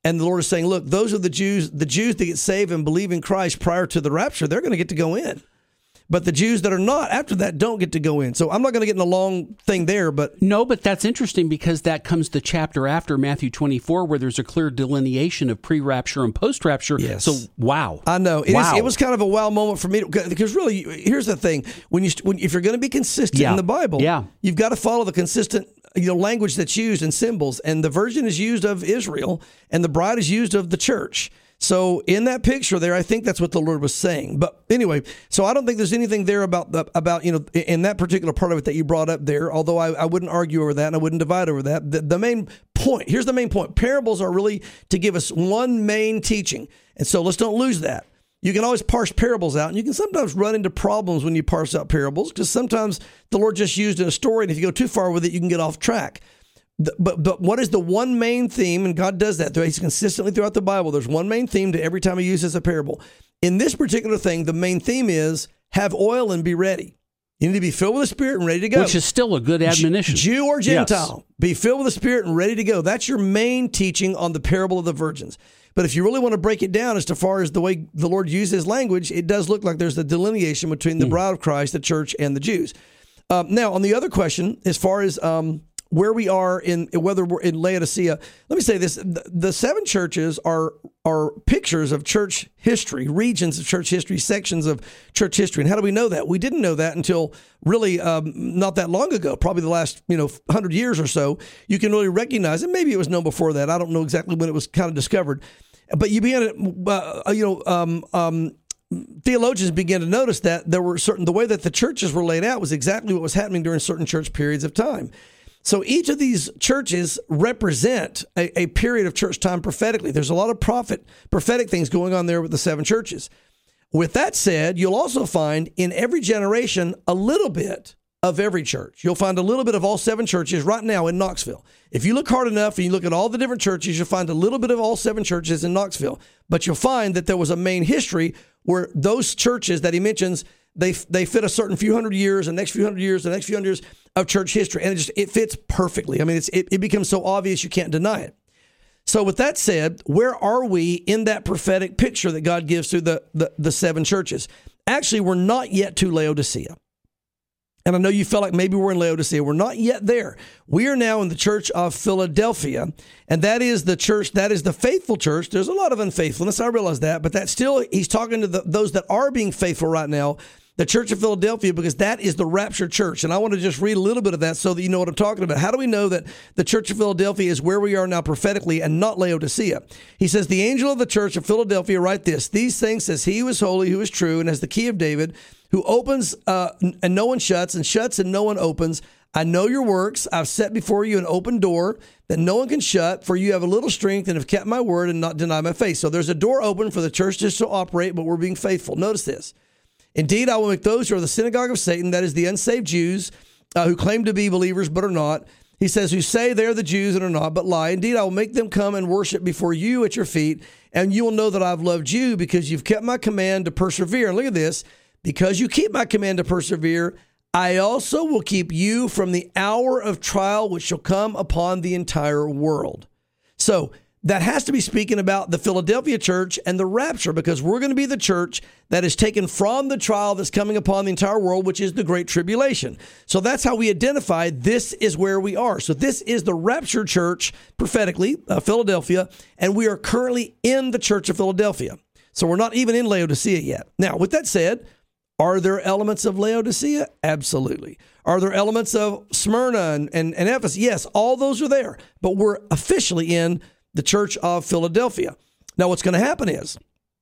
[SPEAKER 6] And the Lord is saying, look, those are the Jews, the Jews that get saved and believe in Christ prior to the rapture, they're going to get to go in. But the Jews that are not after that don't get to go in. So I'm not going to get in a long thing there, but...
[SPEAKER 1] No, but that's interesting because that comes the chapter after Matthew twenty-four where there's a clear delineation of pre-rapture and post-rapture.
[SPEAKER 6] Yes.
[SPEAKER 1] So, wow.
[SPEAKER 6] I know. It,
[SPEAKER 1] wow.
[SPEAKER 6] is, it was kind of a wow moment for me because really, here's the thing. When you when, if you're going to be consistent
[SPEAKER 1] yeah.
[SPEAKER 6] in the Bible,
[SPEAKER 1] yeah.
[SPEAKER 6] you've got to follow the consistent you know, language that's used in symbols. And the virgin is used of Israel and the bride is used of the church. So in that picture there, I think that's what the Lord was saying. But anyway, so I don't think there's anything there about, the, about you know, in that particular part of it that you brought up there, although I, I wouldn't argue over that and I wouldn't divide over that. The, the main point, here's the main point. Parables are really to give us one main teaching. And so let's don't lose that. You can always parse parables out, and you can sometimes run into problems when you parse out parables because sometimes the Lord just used in a story, and if you go too far with it, you can get off track. But but what is the one main theme? And God does that. He's consistently throughout the Bible. There's one main theme to every time he uses a parable. In this particular thing, the main theme is have oil and be ready. You need to be filled with the Spirit and ready to go.
[SPEAKER 1] Which is still a good admonition.
[SPEAKER 6] Jew or Gentile,
[SPEAKER 1] yes.
[SPEAKER 6] Be filled with the Spirit and ready to go. That's your main teaching on the parable of the virgins. But if you really want to break it down as to far as the way the Lord uses language, it does look like there's a delineation between the mm. bride of Christ, the church, and the Jews. Um, now, on the other question, as far as um, where we are in whether we're in Laodicea, let me say this: the, the seven churches are are pictures of church history, regions of church history, sections of church history. And how do we know that? We didn't know that until really um, not that long ago, probably the last you know hundred years or so. You can really recognize it. Maybe it was known before that. I don't know exactly when it was kind of discovered, but you began to uh, you know. Um, um, Theologians began to notice that there were certain, the way that the churches were laid out was exactly what was happening during certain church periods of time. So each of these churches represent a, a period of church time prophetically. There's a lot of prophet, prophetic things going on there with the seven churches. With that said, you'll also find in every generation a little bit of every church. You'll find a little bit of all seven churches right now in Knoxville. If you look hard enough and you look at all the different churches, you'll find a little bit of all seven churches in Knoxville. But you'll find that there was a main history where those churches that he mentions, they they fit a certain few hundred years, the next few hundred years, the next few hundred years of church history. And it just it fits perfectly. I mean, it's, it, it becomes so obvious you can't deny it. So with that said, where are we in that prophetic picture that God gives through the, the, the seven churches? Actually, we're not yet to Laodicea. And I know you felt like maybe we're in Laodicea. We're not yet there. We are now in the church of Philadelphia, and that is the church, that is the faithful church. There's a lot of unfaithfulness, I realize that, but that's still, he's talking to the, those that are being faithful right now, the church of Philadelphia, because that is the rapture church. And I want to just read a little bit of that so that you know what I'm talking about. How do we know that the church of Philadelphia is where we are now prophetically and not Laodicea? He says, the angel of the church of Philadelphia write this, these things says he who is holy, who is true, and has the key of David, who opens uh, and no one shuts, and shuts and no one opens. I know your works. I've set before you an open door that no one can shut, for you have a little strength and have kept my word and not denied my faith. So there's a door open for the church just to operate, but we're being faithful. Notice this. Indeed, I will make those who are the synagogue of Satan, that is the unsaved Jews, uh, who claim to be believers but are not. He says, who say they're the Jews and are not, but lie. Indeed, I will make them come and worship before you at your feet, and you will know that I've loved you because you've kept my command to persevere. And look at this. Because you keep my command to persevere, I also will keep you from the hour of trial which shall come upon the entire world. So that has to be speaking about the Philadelphia church and the rapture, because we're going to be the church that is taken from the trial that's coming upon the entire world, which is the Great Tribulation. So that's how we identify this is where we are. So this is the rapture church, prophetically, uh, Philadelphia, and we are currently in the church of Philadelphia. So we're not even in Laodicea yet. Now, with that said, are there elements of Laodicea? Absolutely. Are there elements of Smyrna and, and, and Ephesus? Yes, all those are there. But we're officially in the church of Philadelphia. Now, what's going to happen is,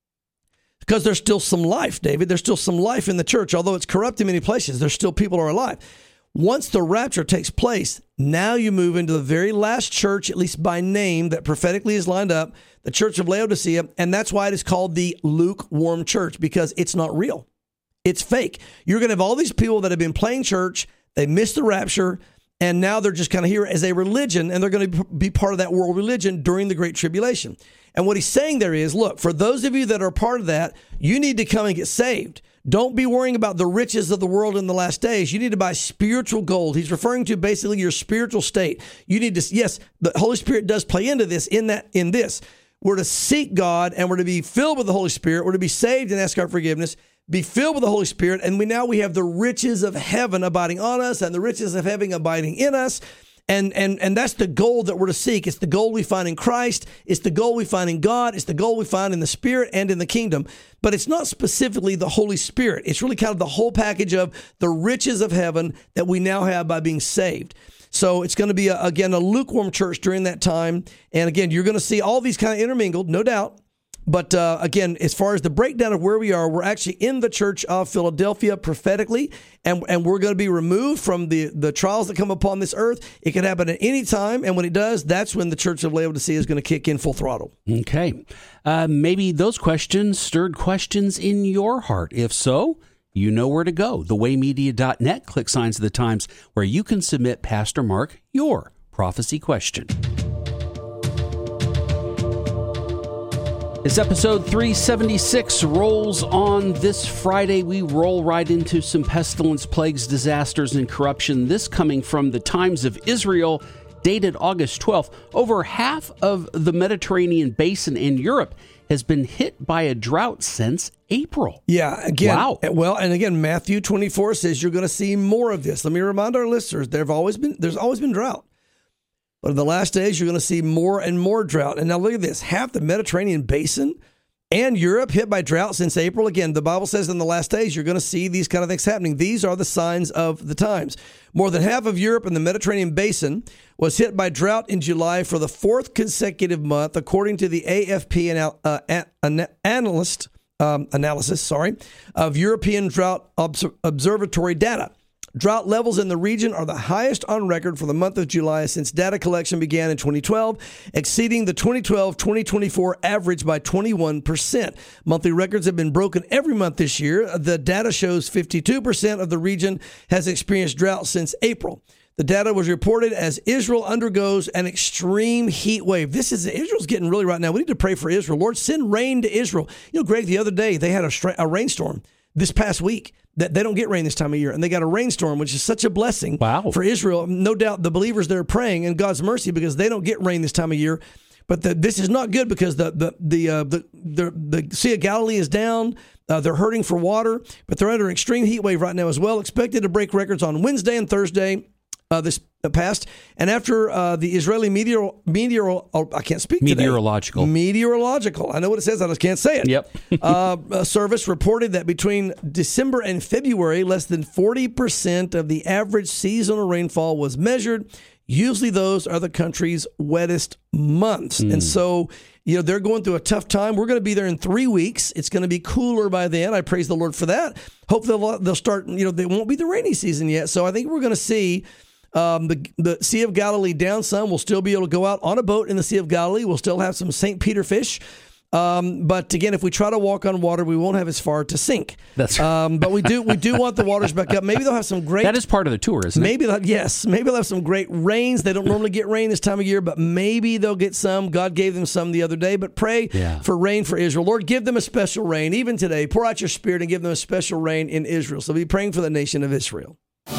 [SPEAKER 6] because there's still some life, David, there's still some life in the church. Although it's corrupt in many places, there's still people who are alive. Once the rapture takes place, now you move into the very last church, at least by name, that prophetically is lined up, the church of Laodicea. And that's why it is called the lukewarm church, because it's not real. It's fake. You're going to have all these people that have been playing church. They missed the rapture, and now they're just kind of here as a religion, and they're going to be part of that world religion during the Great Tribulation. And what he's saying there is, look, for those of you that are part of that, you need to come and get saved. Don't be worrying about the riches of the world in the last days. You need to buy spiritual gold. He's referring to basically your spiritual state. You need to, yes, the Holy Spirit does play into this, in that, in this. We're to seek God, and we're to be filled with the Holy Spirit. We're to be saved and ask our forgiveness, be filled with the Holy Spirit, and we now we have the riches of heaven abiding on us and the riches of heaven abiding in us. And and and that's the goal that we're to seek. It's the goal we find in Christ. It's the goal we find in God. It's the goal we find in the Spirit and in the kingdom. But it's not specifically the Holy Spirit. It's really kind of the whole package of the riches of heaven that we now have by being saved. So it's going to be, a, again, a lukewarm church during that time. And again, you're going to see all these kind of intermingled, no doubt. But uh, again, as far as the breakdown of where we are, we're actually in the church of Philadelphia prophetically, and, and we're going to be removed from the, the trials that come upon this earth. It can happen at any time, and when it does, that's when the church of Laodicea is going to kick in full throttle.
[SPEAKER 1] Okay. Uh, maybe those questions stirred questions in your heart. If so, you know where to go. the way media dot net, click Signs of the Times, where you can submit Pastor Mark your prophecy question. As episode three seventy-six rolls on this Friday, we roll right into some pestilence, plagues, disasters, and corruption. This coming from the Times of Israel, dated August twelfth. Over half of the Mediterranean basin in Europe has been hit by a drought since April.
[SPEAKER 6] Yeah, again,
[SPEAKER 1] wow.
[SPEAKER 6] Well, and again, Matthew twenty-four says you're going to see more of this. Let me remind our listeners, there've always been there's always been drought. But in the last days, you're going to see more and more drought. And now look at this. Half the Mediterranean basin and Europe hit by drought since April. Again, the Bible says in the last days, you're going to see these kind of things happening. These are the signs of the times. More than half of Europe and the Mediterranean basin was hit by drought in July for the fourth consecutive month, according to the A F P anal- uh, an- analyst um, analysis sorry, of European Drought Obs- Observatory data. Drought levels in the region are the highest on record for the month of July since data collection began in twenty twelve, exceeding the twenty twelve twenty twenty-four average by twenty-one percent. Monthly records have been broken every month this year. The data shows fifty-two percent of the region has experienced drought since April. The data was reported as Israel undergoes an extreme heat wave. This is Israel's getting really right now. We need to pray for Israel. Lord, send rain to Israel. You know, Greg, the other day they had a, a rainstorm this past week. That they don't get rain this time of year, and they got a rainstorm, which is such a blessing
[SPEAKER 1] wow.
[SPEAKER 6] for Israel. No doubt the believers there are praying in God's mercy because they don't get rain this time of year. But the, this is not good because the the the uh, the, the the Sea of Galilee is down. Uh, they're hurting for water, but they're under an extreme heat wave right now as well. Expected to break records on Wednesday and Thursday. Uh, this uh, past, and after uh, the Israeli meteor, meteor, oh, I can't speak
[SPEAKER 1] meteorological,
[SPEAKER 6] today. meteorological. I know what it says, I just can't say it.
[SPEAKER 1] Yep.
[SPEAKER 6] uh, a service reported that between December and February, less than forty percent of the average seasonal rainfall was measured. Usually, those are the country's wettest months, mm. and so you know they're going through a tough time. We're going to be there in three weeks. It's going to be cooler by then. I praise the Lord for that. Hope they'll they'll start. You know, they won't be the rainy season yet, so I think we're going to see. Um, the the Sea of Galilee down some. We'll still be able to go out on a boat in the Sea of Galilee. We'll still have some Saint Peter fish. Um, but again, if we try to walk on water, we won't have as far to sink.
[SPEAKER 1] That's
[SPEAKER 6] um, but we do we do want the waters back up. Maybe they'll have some great.
[SPEAKER 1] That is part of the tour, isn't
[SPEAKER 6] maybe
[SPEAKER 1] it?
[SPEAKER 6] Maybe yes. Maybe they'll have some great rains. They don't normally get rain this time of year, but maybe they'll get some. God gave them some the other day. But pray
[SPEAKER 1] yeah.
[SPEAKER 6] for rain for Israel. Lord, give them a special rain even today. Pour out your Spirit and give them a special rain in Israel. So be praying for the nation of Israel.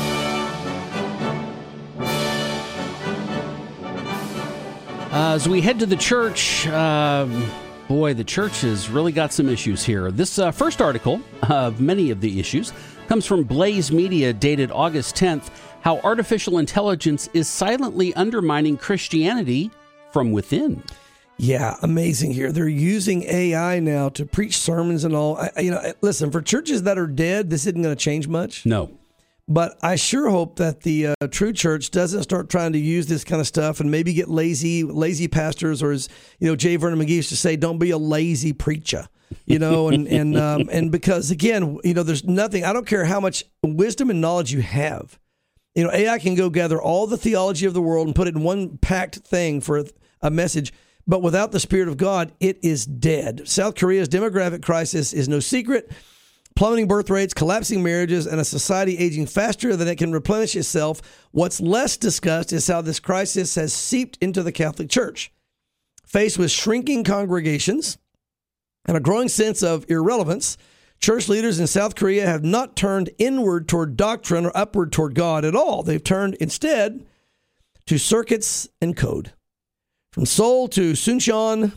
[SPEAKER 1] Uh, as we head to the church, um, boy, the church has really got some issues here. This uh, first article of many of the issues comes from Blaze Media, dated August tenth, how artificial intelligence is silently undermining Christianity from within.
[SPEAKER 6] Yeah, amazing here. They're using A I now to preach sermons and all. I, you know, listen, for churches that are dead, this isn't going to change much.
[SPEAKER 1] No.
[SPEAKER 6] But I sure hope that the uh, true church doesn't start trying to use this kind of stuff and maybe get lazy, lazy pastors, or as you know, J. Vernon McGee used to say, "Don't be a lazy preacher." You know, and and um, and because again, you know, there's nothing. I don't care how much wisdom and knowledge you have. You know, A I can go gather all the theology of the world and put it in one packed thing for a message. But without the Spirit of God, it is dead. South Korea's demographic crisis is no secret. Plummeting birth rates, collapsing marriages, and a society aging faster than it can replenish itself. What's less discussed is how this crisis has seeped into the Catholic Church. Faced with shrinking congregations and a growing sense of irrelevance, church leaders in South Korea have not turned inward toward doctrine or upward toward God at all. They've turned instead to circuits and code. From Seoul to Suncheon,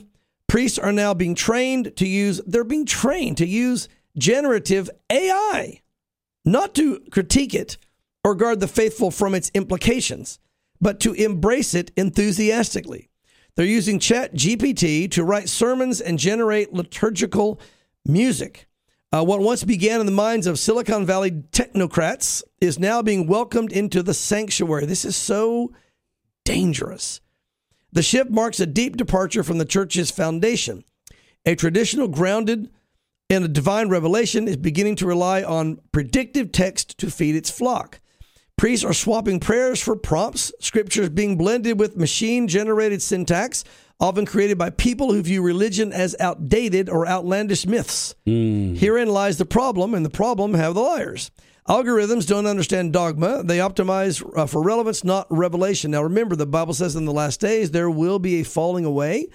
[SPEAKER 6] Priests are now being trained to use, they're being trained to use generative A I, not to critique it or guard the faithful from its implications, but to embrace it enthusiastically. They're using Chat G P T to write sermons and generate liturgical music. Uh, what once began in the minds of Silicon Valley technocrats is now being welcomed into the sanctuary. This is so dangerous. The shift marks a deep departure from the church's foundation. A traditional grounded in a divine revelation is beginning to rely on predictive text to feed its flock. Priests are swapping prayers for prompts, scriptures being blended with machine-generated syntax, often created by people who view religion as outdated or outlandish myths. Mm. Herein lies the problem, and the problem have the liars. Algorithms don't understand dogma. They optimize uh, for relevance, not revelation. Now, remember, the Bible says in the last days there will be a falling away.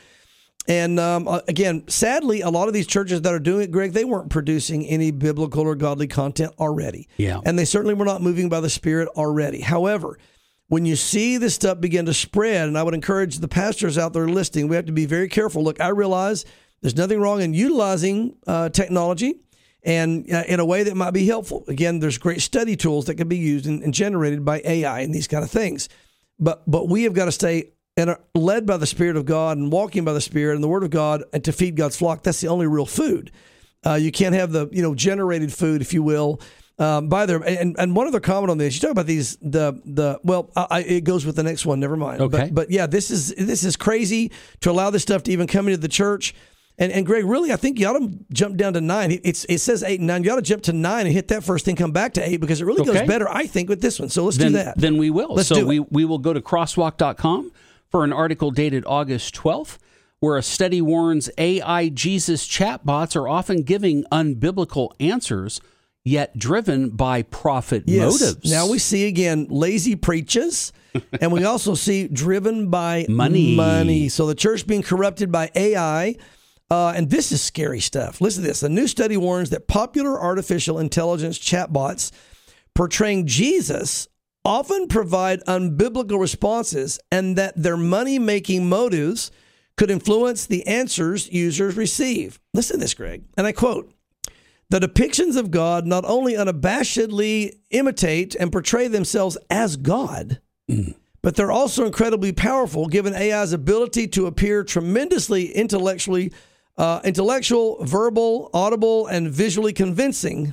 [SPEAKER 6] And um, again, sadly, a lot of these churches that are doing it, Greg, they weren't producing any biblical or godly content already.
[SPEAKER 1] Yeah.
[SPEAKER 6] And they certainly were not moving by the Spirit already. However, when you see this stuff begin to spread, and I would encourage the pastors out there listening, we have to be very careful. Look, I realize there's nothing wrong in utilizing uh, technology and uh, in a way that might be helpful. Again, there's great study tools that can be used and, and generated by A I and these kind of things. But but we have got to stay and are led by the Spirit of God and walking by the Spirit and the Word of God and to feed God's flock. That's the only real food. Uh, you can't have the you know generated food, if you will. Um, by there, and, and one other comment on this. You talk about these the the well, I, it goes with the next one. Never mind.
[SPEAKER 1] Okay.
[SPEAKER 6] But, but yeah, this is this is crazy to allow this stuff to even come into the church. And and Greg, really, I think you ought to jump down to nine. It's it says eight and nine. You ought to jump to nine and hit that first thing, come back to eight, because it really
[SPEAKER 1] okay.
[SPEAKER 6] goes better, I think, with this one. So let's
[SPEAKER 1] then,
[SPEAKER 6] do that.
[SPEAKER 1] Then we will.
[SPEAKER 6] Let's
[SPEAKER 1] so
[SPEAKER 6] do
[SPEAKER 1] we
[SPEAKER 6] it.
[SPEAKER 1] we will go to crosswalk dot com for an article dated August twelfth, where a study warns A I Jesus chatbots are often giving unbiblical answers, yet driven by profit
[SPEAKER 6] yes.
[SPEAKER 1] motives.
[SPEAKER 6] Now we see again lazy preachers, and we also see driven by
[SPEAKER 1] money.
[SPEAKER 6] Money. So the church being corrupted by A I. Uh, and this is scary stuff. Listen to this. A new study warns that popular artificial intelligence chatbots portraying Jesus often provide unbiblical responses, and that their money-making motives could influence the answers users receive. Listen to this, Greg. And I quote, "The depictions of God not only unabashedly imitate and portray themselves as God, mm. but they're also incredibly powerful, given A I's ability to appear tremendously intellectually Uh, intellectual, verbal, audible, and visually convincing.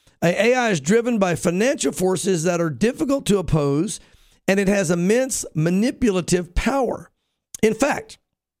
[SPEAKER 6] A I is driven by financial forces that are difficult to oppose, and it has immense manipulative power. In fact,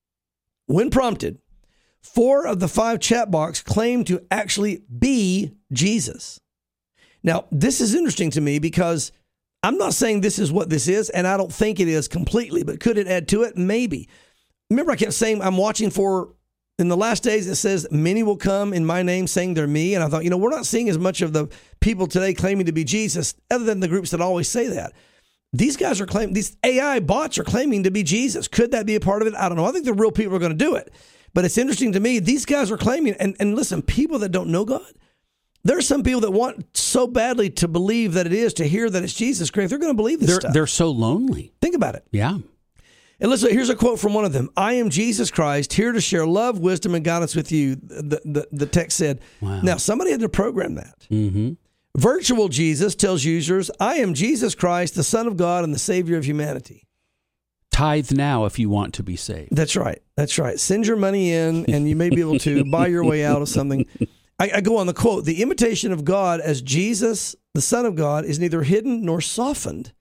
[SPEAKER 6] when prompted, four of the five chatbots claim to actually be Jesus. Now, this is interesting to me because I'm not saying this is what this is, and I don't think it is completely, but could it add to it? Maybe. Remember, I kept saying I'm watching for... In the last days, it says, many will come in my name saying they're me. And I thought, you know, we're not seeing as much of the people today claiming to be Jesus, other than the groups that always say that. These guys are claiming, these A I bots are claiming to be Jesus. Could that be a part of it? I don't know. I think the real people are going to do it. But it's interesting to me, these guys are claiming, and, and listen, people that don't know God, there are some people that want so badly to believe that it is, to hear that it's Jesus Christ. They're going to believe this
[SPEAKER 1] they're,
[SPEAKER 6] stuff.
[SPEAKER 1] They're so lonely.
[SPEAKER 6] Think about it.
[SPEAKER 1] Yeah.
[SPEAKER 6] And listen, here's a quote from one of them. "I am Jesus Christ, here to share love, wisdom, and guidance with you," the, the, the text said.
[SPEAKER 1] Wow.
[SPEAKER 6] Now, somebody had to program that.
[SPEAKER 1] Mm-hmm.
[SPEAKER 6] Virtual Jesus tells users, "I am Jesus Christ, the Son of God and the Savior of humanity."
[SPEAKER 1] Tithe now if you want to be saved.
[SPEAKER 6] That's right. That's right. Send your money in, and you may be able to buy your way out of something. I, I go on the quote. "The imitation of God as Jesus, the Son of God, is neither hidden nor softened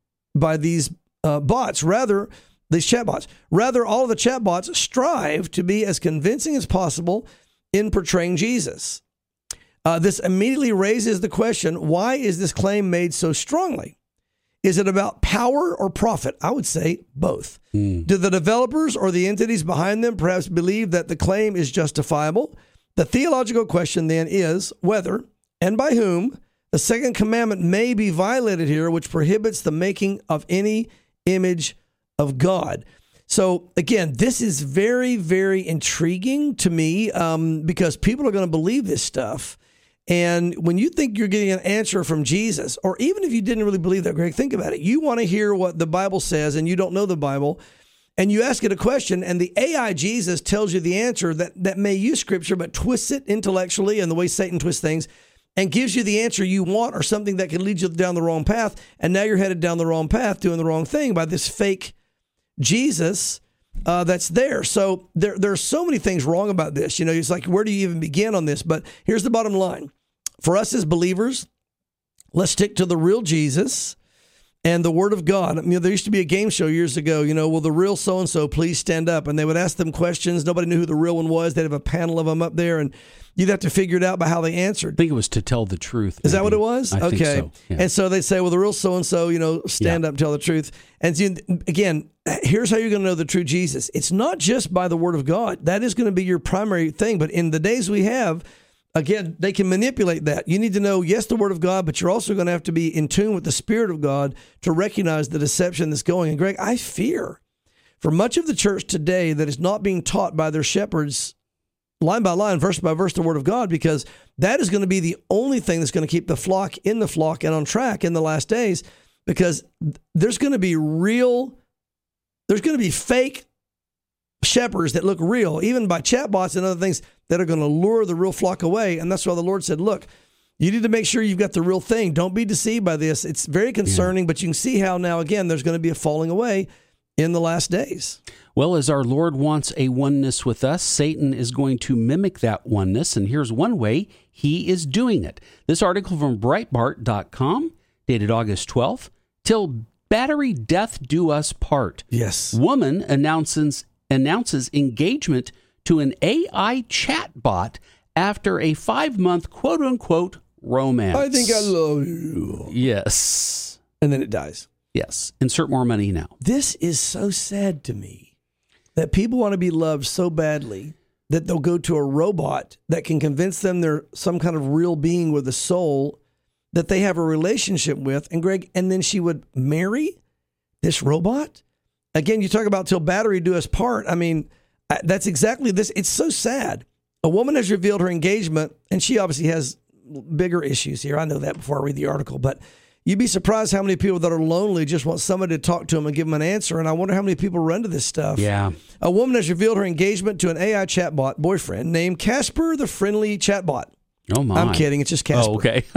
[SPEAKER 6] by these uh, bots. Rather, These chatbots. Rather, all of the chatbots strive to be as convincing as possible in portraying Jesus. Uh, this immediately raises the question, why is this claim made so strongly? Is it about power or profit? I would say both. Mm. Do the developers or the entities behind them perhaps believe that the claim is justifiable? The theological question then is whether, and by whom, the second commandment may be violated here, which prohibits the making of any image of God. So again, this is very, very intriguing to me um, because people are going to believe this stuff. And when you think you're getting an answer from Jesus, or even if you didn't really believe that, Greg, think about it. You want to hear what the Bible says and you don't know the Bible. and you ask it a question, and the A I Jesus tells you the answer that, that may use Scripture, but twists it intellectually and the way Satan twists things, and gives you the answer you want or something that can lead you down the wrong path, and now you're headed down the wrong path, doing the wrong thing by this fake Jesus uh, that's there. So there, there are so many things wrong about this. You know, it's like, where do you even begin on this? But here's the bottom line. For us as believers, let's stick to the real Jesus and the Word of God. You know, there used to be a game show years ago, you know, will the real so-and-so please stand up? And they would ask them questions. Nobody knew who the real one was. They'd have a panel of them up there, and you'd have to figure it out by how they answered.
[SPEAKER 1] I think it was to tell the truth.
[SPEAKER 6] Is
[SPEAKER 1] maybe.
[SPEAKER 6] that what it was?
[SPEAKER 1] I
[SPEAKER 6] okay.
[SPEAKER 1] think so. Yeah.
[SPEAKER 6] And so they'd say, well, the real so-and-so, you know, stand
[SPEAKER 1] Yeah.
[SPEAKER 6] up, tell the truth. And so, again, here's how you're going to know the true Jesus. It's not just by the Word of God. That is going to be your primary thing. But in the days we have, again, they can manipulate that. You need to know, yes, the Word of God, but you're also going to have to be in tune with the Spirit of God to recognize the deception that's going. And Greg, I fear for much of the church today that is not being taught by their shepherds line by line, verse by verse, the Word of God, because that is going to be the only thing that's going to keep the flock in the flock and on track in the last days, because there's going to be real, there's going to be fake shepherds that look real, even by chatbots and other things that are going to lure the real flock away. And that's why the Lord said, look, you need to make sure you've got the real thing. Don't be deceived by this. It's very concerning, yeah. But you can see how now, again, there's going to be a falling away in the last days.
[SPEAKER 1] Well, as our Lord wants a oneness with us, Satan is going to mimic that oneness. And here's one way he is doing it. This article from Breitbart dot com, dated August twelfth, till battery death do us part.
[SPEAKER 6] Yes.
[SPEAKER 1] Woman announces announces engagement to an A I chatbot after a five-month quote-unquote romance.
[SPEAKER 6] I think I love you.
[SPEAKER 1] Yes.
[SPEAKER 6] And then it dies.
[SPEAKER 1] Yes. Insert more money now.
[SPEAKER 6] This is so sad to me that people want to be loved so badly that they'll go to a robot that can convince them they're some kind of real being with a soul that they have a relationship with. And Greg, and then she would marry this robot? Again, you talk about till battery do us part. I mean, that's exactly this. It's so sad. A woman has revealed her engagement, and she obviously has bigger issues here. I know that before I read the article, but you'd be surprised how many people that are lonely just want somebody to talk to them and give them an answer. And I wonder how many people run to this stuff.
[SPEAKER 1] Yeah.
[SPEAKER 6] A woman has revealed her engagement to an A I chatbot boyfriend named Casper the Friendly Chatbot.
[SPEAKER 1] Oh, my.
[SPEAKER 6] I'm kidding. It's just Casper.
[SPEAKER 1] Oh, okay.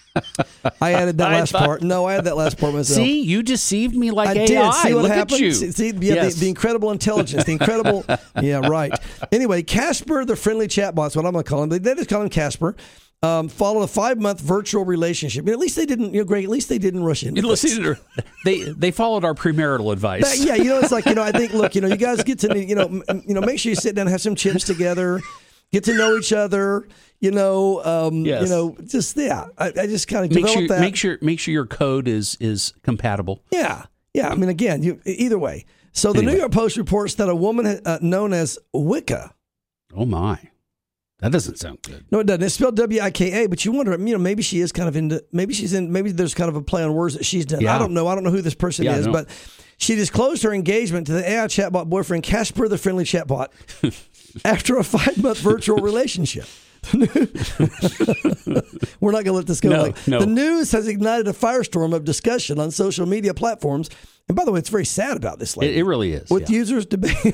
[SPEAKER 6] I added that
[SPEAKER 1] I
[SPEAKER 6] last
[SPEAKER 1] thought...
[SPEAKER 6] part. No, I had that last part myself.
[SPEAKER 1] See, you deceived me like
[SPEAKER 6] I
[SPEAKER 1] A I.
[SPEAKER 6] did. See what
[SPEAKER 1] Look
[SPEAKER 6] happened?
[SPEAKER 1] at you.
[SPEAKER 6] See, see yeah,
[SPEAKER 1] yes.
[SPEAKER 6] the, the incredible intelligence, the incredible, yeah, right. Anyway, Casper, the Friendly Chatbot is what I'm going to call him. They, they just call him Casper. Um, followed a five-month virtual relationship. I mean, at least they didn't, you know, Greg, at least they didn't rush into this.
[SPEAKER 1] They they followed our premarital advice.
[SPEAKER 6] But, yeah, you know, it's like, you know, I think, look, you know, you guys get to, you know, m- you know, make sure you sit down and have some chips together, get to know each other. You know, um,
[SPEAKER 1] yes.
[SPEAKER 6] you know, just yeah. I, I just kind of
[SPEAKER 1] make
[SPEAKER 6] developed
[SPEAKER 1] sure
[SPEAKER 6] that.
[SPEAKER 1] make sure make sure your code is is compatible.
[SPEAKER 6] Yeah, yeah. I mean, again, you, either way. So the
[SPEAKER 1] anyway.
[SPEAKER 6] New York Post reports that a woman uh, known as Wicca.
[SPEAKER 1] Oh my, that doesn't sound good.
[SPEAKER 6] No, it doesn't. It's spelled W I K A. But you wonder, you know, maybe she is kind of into. Maybe she's in. Maybe there's kind of a play on words that she's done.
[SPEAKER 1] Yeah.
[SPEAKER 6] I don't know. I don't know who this person
[SPEAKER 1] yeah,
[SPEAKER 6] is, but she disclosed her engagement to the A I chatbot boyfriend Casper, the Friendly Chatbot, after a five-month virtual relationship. We're not going to let this go.
[SPEAKER 1] No,
[SPEAKER 6] like,
[SPEAKER 1] no.
[SPEAKER 6] The news has ignited a firestorm of discussion on social media platforms. And by the way, it's very sad about this lady.
[SPEAKER 1] It, it really is.
[SPEAKER 6] With
[SPEAKER 1] yeah.
[SPEAKER 6] users debating.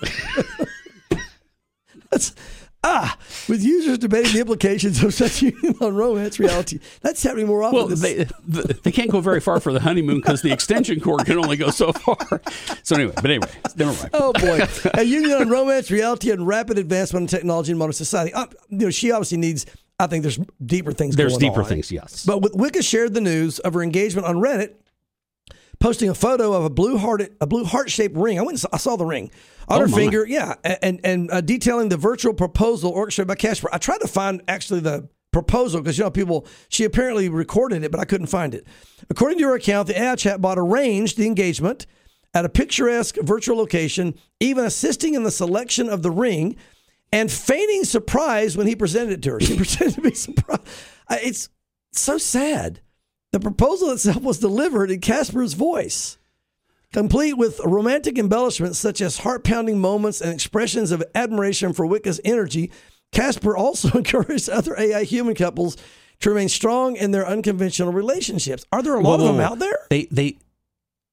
[SPEAKER 6] That's, ah, with users debating the implications of such union on romance reality. That's happening more often.
[SPEAKER 1] Well, they, they can't go very far for the honeymoon because the extension cord can only go so far. So anyway, but anyway, never mind.
[SPEAKER 6] Oh boy, a union on romance reality and rapid advancement in technology in modern society. Uh, you know, she obviously needs. I think there's deeper things.
[SPEAKER 1] There's
[SPEAKER 6] going
[SPEAKER 1] deeper
[SPEAKER 6] on.
[SPEAKER 1] things, yes.
[SPEAKER 6] But with Wicca shared the news of her engagement on Reddit, posting a photo of a blue hearted, a blue heart shaped ring. I went, and saw, I saw the ring on
[SPEAKER 1] oh
[SPEAKER 6] her
[SPEAKER 1] my.
[SPEAKER 6] finger, yeah, and and uh, detailing the virtual proposal orchestrated by Casper. I tried to find actually the proposal because you know people. She apparently recorded it, but I couldn't find it. According to her account, the A I chatbot arranged the engagement at a picturesque virtual location, even assisting in the selection of the ring and feigning surprise when he presented it to her. She pretended to be surprised. Uh, It's so sad. The proposal itself was delivered in Casper's voice, complete with romantic embellishments such as heart-pounding moments and expressions of admiration for Wicca's energy. Casper also encouraged other A I human couples to remain strong in their unconventional relationships. Are there a lot
[SPEAKER 1] whoa,
[SPEAKER 6] of them
[SPEAKER 1] whoa.
[SPEAKER 6] out there?
[SPEAKER 1] They they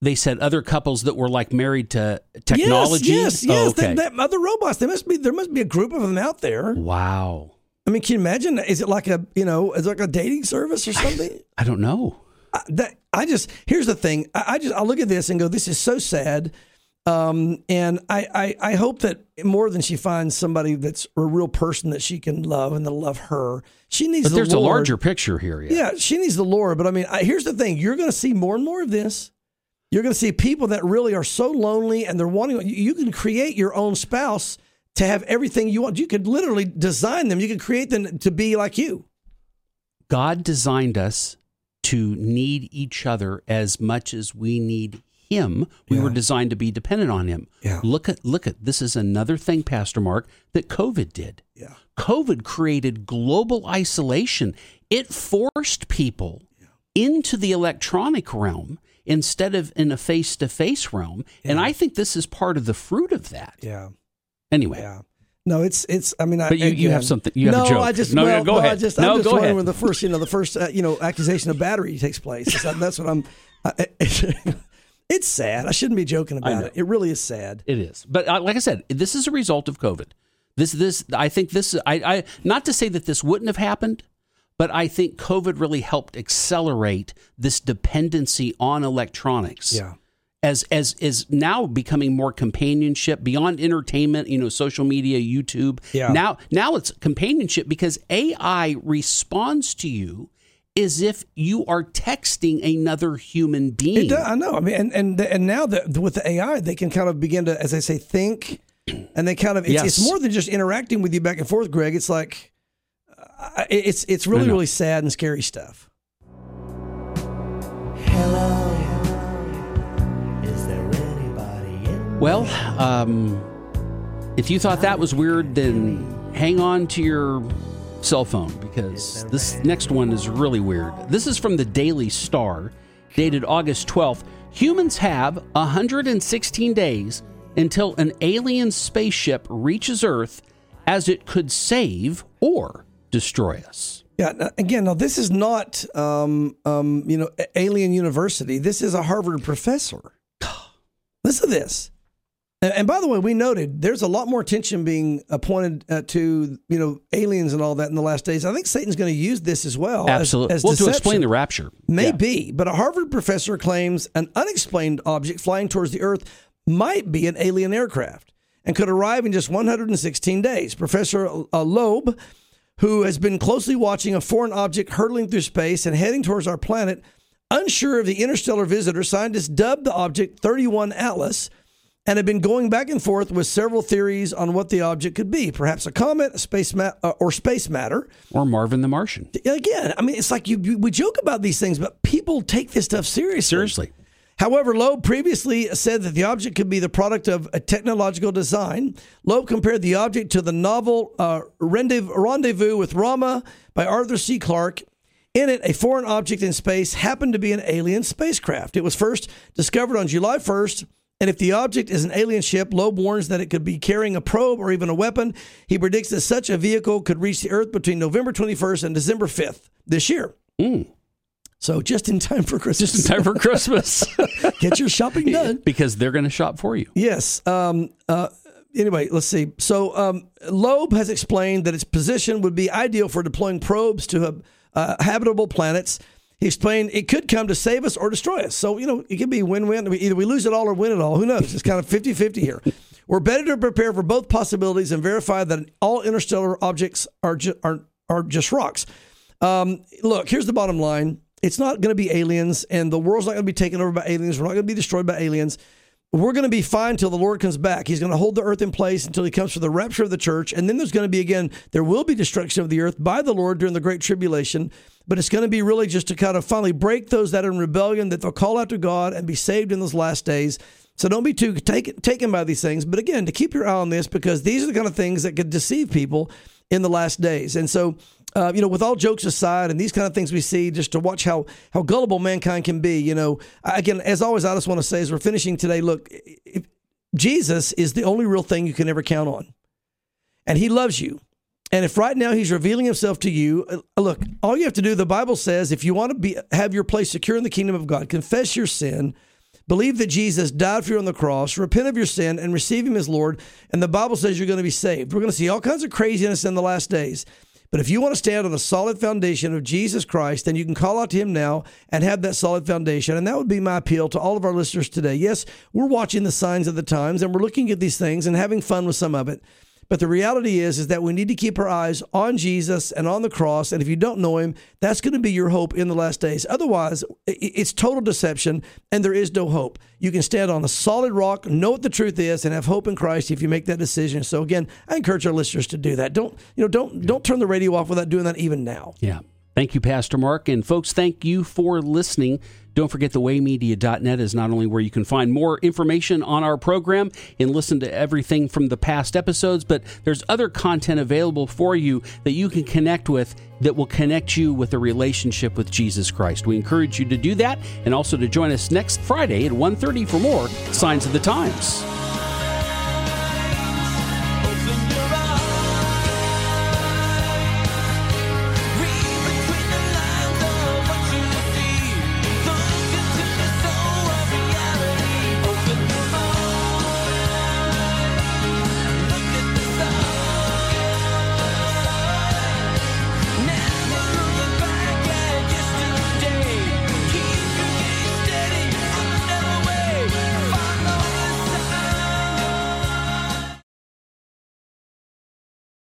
[SPEAKER 1] They said other couples that were like married to technology.
[SPEAKER 6] Yes, yes, yes.
[SPEAKER 1] Oh, okay.
[SPEAKER 6] that, that other robots. There must be there must be a group of them out there.
[SPEAKER 1] Wow.
[SPEAKER 6] I mean, can you imagine? Is it like a you know, is it like a dating service or something?
[SPEAKER 1] I don't know.
[SPEAKER 6] I, that I just here's the thing. I, I just I look at this and go, this is so sad. Um, and I, I I hope that more than she finds somebody that's a real person that she can love and that'll love her. She needs.
[SPEAKER 1] But
[SPEAKER 6] the
[SPEAKER 1] there's
[SPEAKER 6] Lord.
[SPEAKER 1] a larger picture here. Yeah.
[SPEAKER 6] Yeah, she needs the Lord. But I mean, I, here's the thing: you're going to see more and more of this. You're going to see people that really are so lonely and they're wanting. You, you can create your own spouse to have everything you want. You could literally design them. You can create them to be like you.
[SPEAKER 1] God designed us to need each other as much as we need Him. We
[SPEAKER 6] Yeah.
[SPEAKER 1] were designed to be dependent on Him.
[SPEAKER 6] Yeah.
[SPEAKER 1] Look at look at this is another thing, Pastor Mark, that COVID did.
[SPEAKER 6] Yeah.
[SPEAKER 1] COVID created global isolation. It forced people yeah. into the electronic realm instead of in a face-to-face realm. Yeah. And I think this is part of the fruit of that.
[SPEAKER 6] Yeah.
[SPEAKER 1] Anyway.
[SPEAKER 6] Yeah. No, it's it's. I mean, I,
[SPEAKER 1] but you,
[SPEAKER 6] again,
[SPEAKER 1] you have something. You have
[SPEAKER 6] no,
[SPEAKER 1] a joke.
[SPEAKER 6] I just
[SPEAKER 1] no,
[SPEAKER 6] well,
[SPEAKER 1] go
[SPEAKER 6] well,
[SPEAKER 1] ahead.
[SPEAKER 6] I just,
[SPEAKER 1] no,
[SPEAKER 6] I'm just
[SPEAKER 1] go
[SPEAKER 6] wondering
[SPEAKER 1] ahead.
[SPEAKER 6] when the first, you know, the first, uh, you know, accusation of battery takes place. So that's what I'm. I, it's sad. I shouldn't be joking about it. It really is sad.
[SPEAKER 1] It is. But uh, like I said, this is a result of COVID. This this I think this I, I not to say that this wouldn't have happened, but I think COVID really helped accelerate this dependency on electronics.
[SPEAKER 6] Yeah.
[SPEAKER 1] As as is now becoming more companionship beyond entertainment, you know, social media, YouTube.
[SPEAKER 6] Yeah.
[SPEAKER 1] Now now it's companionship because A I responds to you as if you are texting another human being.
[SPEAKER 6] It does, I know. I mean, and and and now that with the A I, they can kind of begin to, as I say, think, and they kind of it's,
[SPEAKER 1] Yes.
[SPEAKER 6] it's more than just interacting with you back and forth, Greg. It's like uh, it's it's really really sad and scary stuff.
[SPEAKER 7] Hello. Is there anybody in
[SPEAKER 1] Well, um, if you thought that was weird, then hang on to your cell phone because this next one is really weird. This is from the Daily Star, dated August twelfth. Humans have one hundred sixteen days until an alien spaceship reaches Earth as it could save or destroy us.
[SPEAKER 6] Yeah. now- Again, now this is not, um, um, you know, A- Alien University. This is a Harvard professor. Listen to this. And, and by the way, we noted there's a lot more attention being appointed uh, to, you know, aliens and all that in the last days. I think Satan's going to use this as well.
[SPEAKER 1] Absolutely.
[SPEAKER 6] As, as
[SPEAKER 1] well, to
[SPEAKER 6] deception.
[SPEAKER 1] explain the rapture.
[SPEAKER 6] Maybe, but a Harvard professor claims an unexplained object flying towards the Earth might be an alien aircraft and could arrive in just one hundred sixteen days. Professor uh, Loeb, who has been closely watching a foreign object hurtling through space and heading towards our planet, unsure of the interstellar visitor, scientists dubbed the object thirty-one Atlas and have been going back and forth with several theories on what the object could be. Perhaps a comet, a space ma- uh, or space matter.
[SPEAKER 1] Or Marvin the Martian.
[SPEAKER 6] Again, I mean, it's like you, you we joke about these things, but people take this stuff seriously.
[SPEAKER 1] Seriously.
[SPEAKER 6] However, Loeb previously said that the object could be the product of a technological design. Loeb compared the object to the novel uh, Rendezvous with Rama by Arthur C. Clarke. In it, a foreign object in space happened to be an alien spacecraft. It was first discovered on July first, and if the object is an alien ship, Loeb warns that it could be carrying a probe or even a weapon. He predicts that such a vehicle could reach the Earth between November twenty-first and December fifth this year.
[SPEAKER 1] Mm.
[SPEAKER 6] So just in time for Christmas.
[SPEAKER 1] Just in time for Christmas.
[SPEAKER 6] Get your shopping done.
[SPEAKER 1] Because they're going to shop for you.
[SPEAKER 6] Yes. Um, uh, anyway, let's see. So um, Loeb has explained that its position would be ideal for deploying probes to uh, habitable planets. He explained it could come to save us or destroy us. So, you know, it could be win-win. Either we lose it all or win it all. Who knows? It's kind of fifty-fifty here. We're better to prepare for both possibilities and verify that all interstellar objects are, ju- are, are just rocks. Um, look, here's the bottom line. It's not going to be aliens, and the world's not going to be taken over by aliens. We're not going to be destroyed by aliens. We're going to be fine till the Lord comes back. He's going to hold the earth in place until he comes for the rapture of the church. And then there's going to be, again, there will be destruction of the earth by the Lord during the Great Tribulation. But it's going to be really just to kind of finally break those that are in rebellion, that they'll call out to God and be saved in those last days. So don't be too take, taken by these things. But again, to keep your eye on this, because these are the kind of things that could deceive people in the last days. And so, uh, you know, with all jokes aside and these kind of things we see, just to watch how how gullible mankind can be, you know, again, as always, I just want to say as we're finishing today, look, if Jesus is the only real thing you can ever count on. And he loves you. And if right now he's revealing himself to you, uh, look, all you have to do, the Bible says, if you want to be have your place secure in the kingdom of God, confess your sin, Believe that Jesus died for you on the cross, repent of your sin, and receive him as Lord, and the Bible says you're going to be saved. We're going to see all kinds of craziness in the last days. But if you want to stand on a solid foundation of Jesus Christ, then you can call out to him now and have that solid foundation. And that would be my appeal to all of our listeners today. Yes, we're watching the signs of the times, and we're looking at these things and having fun with some of it. But the reality is, is that we need to keep our eyes on Jesus and on the cross. And if you don't know him, that's going to be your hope in the last days. Otherwise, it's total deception and there is no hope. You can stand on a solid rock, know what the truth is, and have hope in Christ if you make that decision. So again, I encourage our listeners to do that. Don't, you know, don't, don't turn the radio off without doing that even now.
[SPEAKER 1] Yeah. Thank you, Pastor Mark. And folks, thank you for listening. Don't forget the way media dot net is not only where you can find more information on our program and listen to everything from the past episodes, but there's other content available for you that you can connect with that will connect you with a relationship with Jesus Christ. We encourage you to do that and also to join us next Friday at one thirty for more Signs of the Times.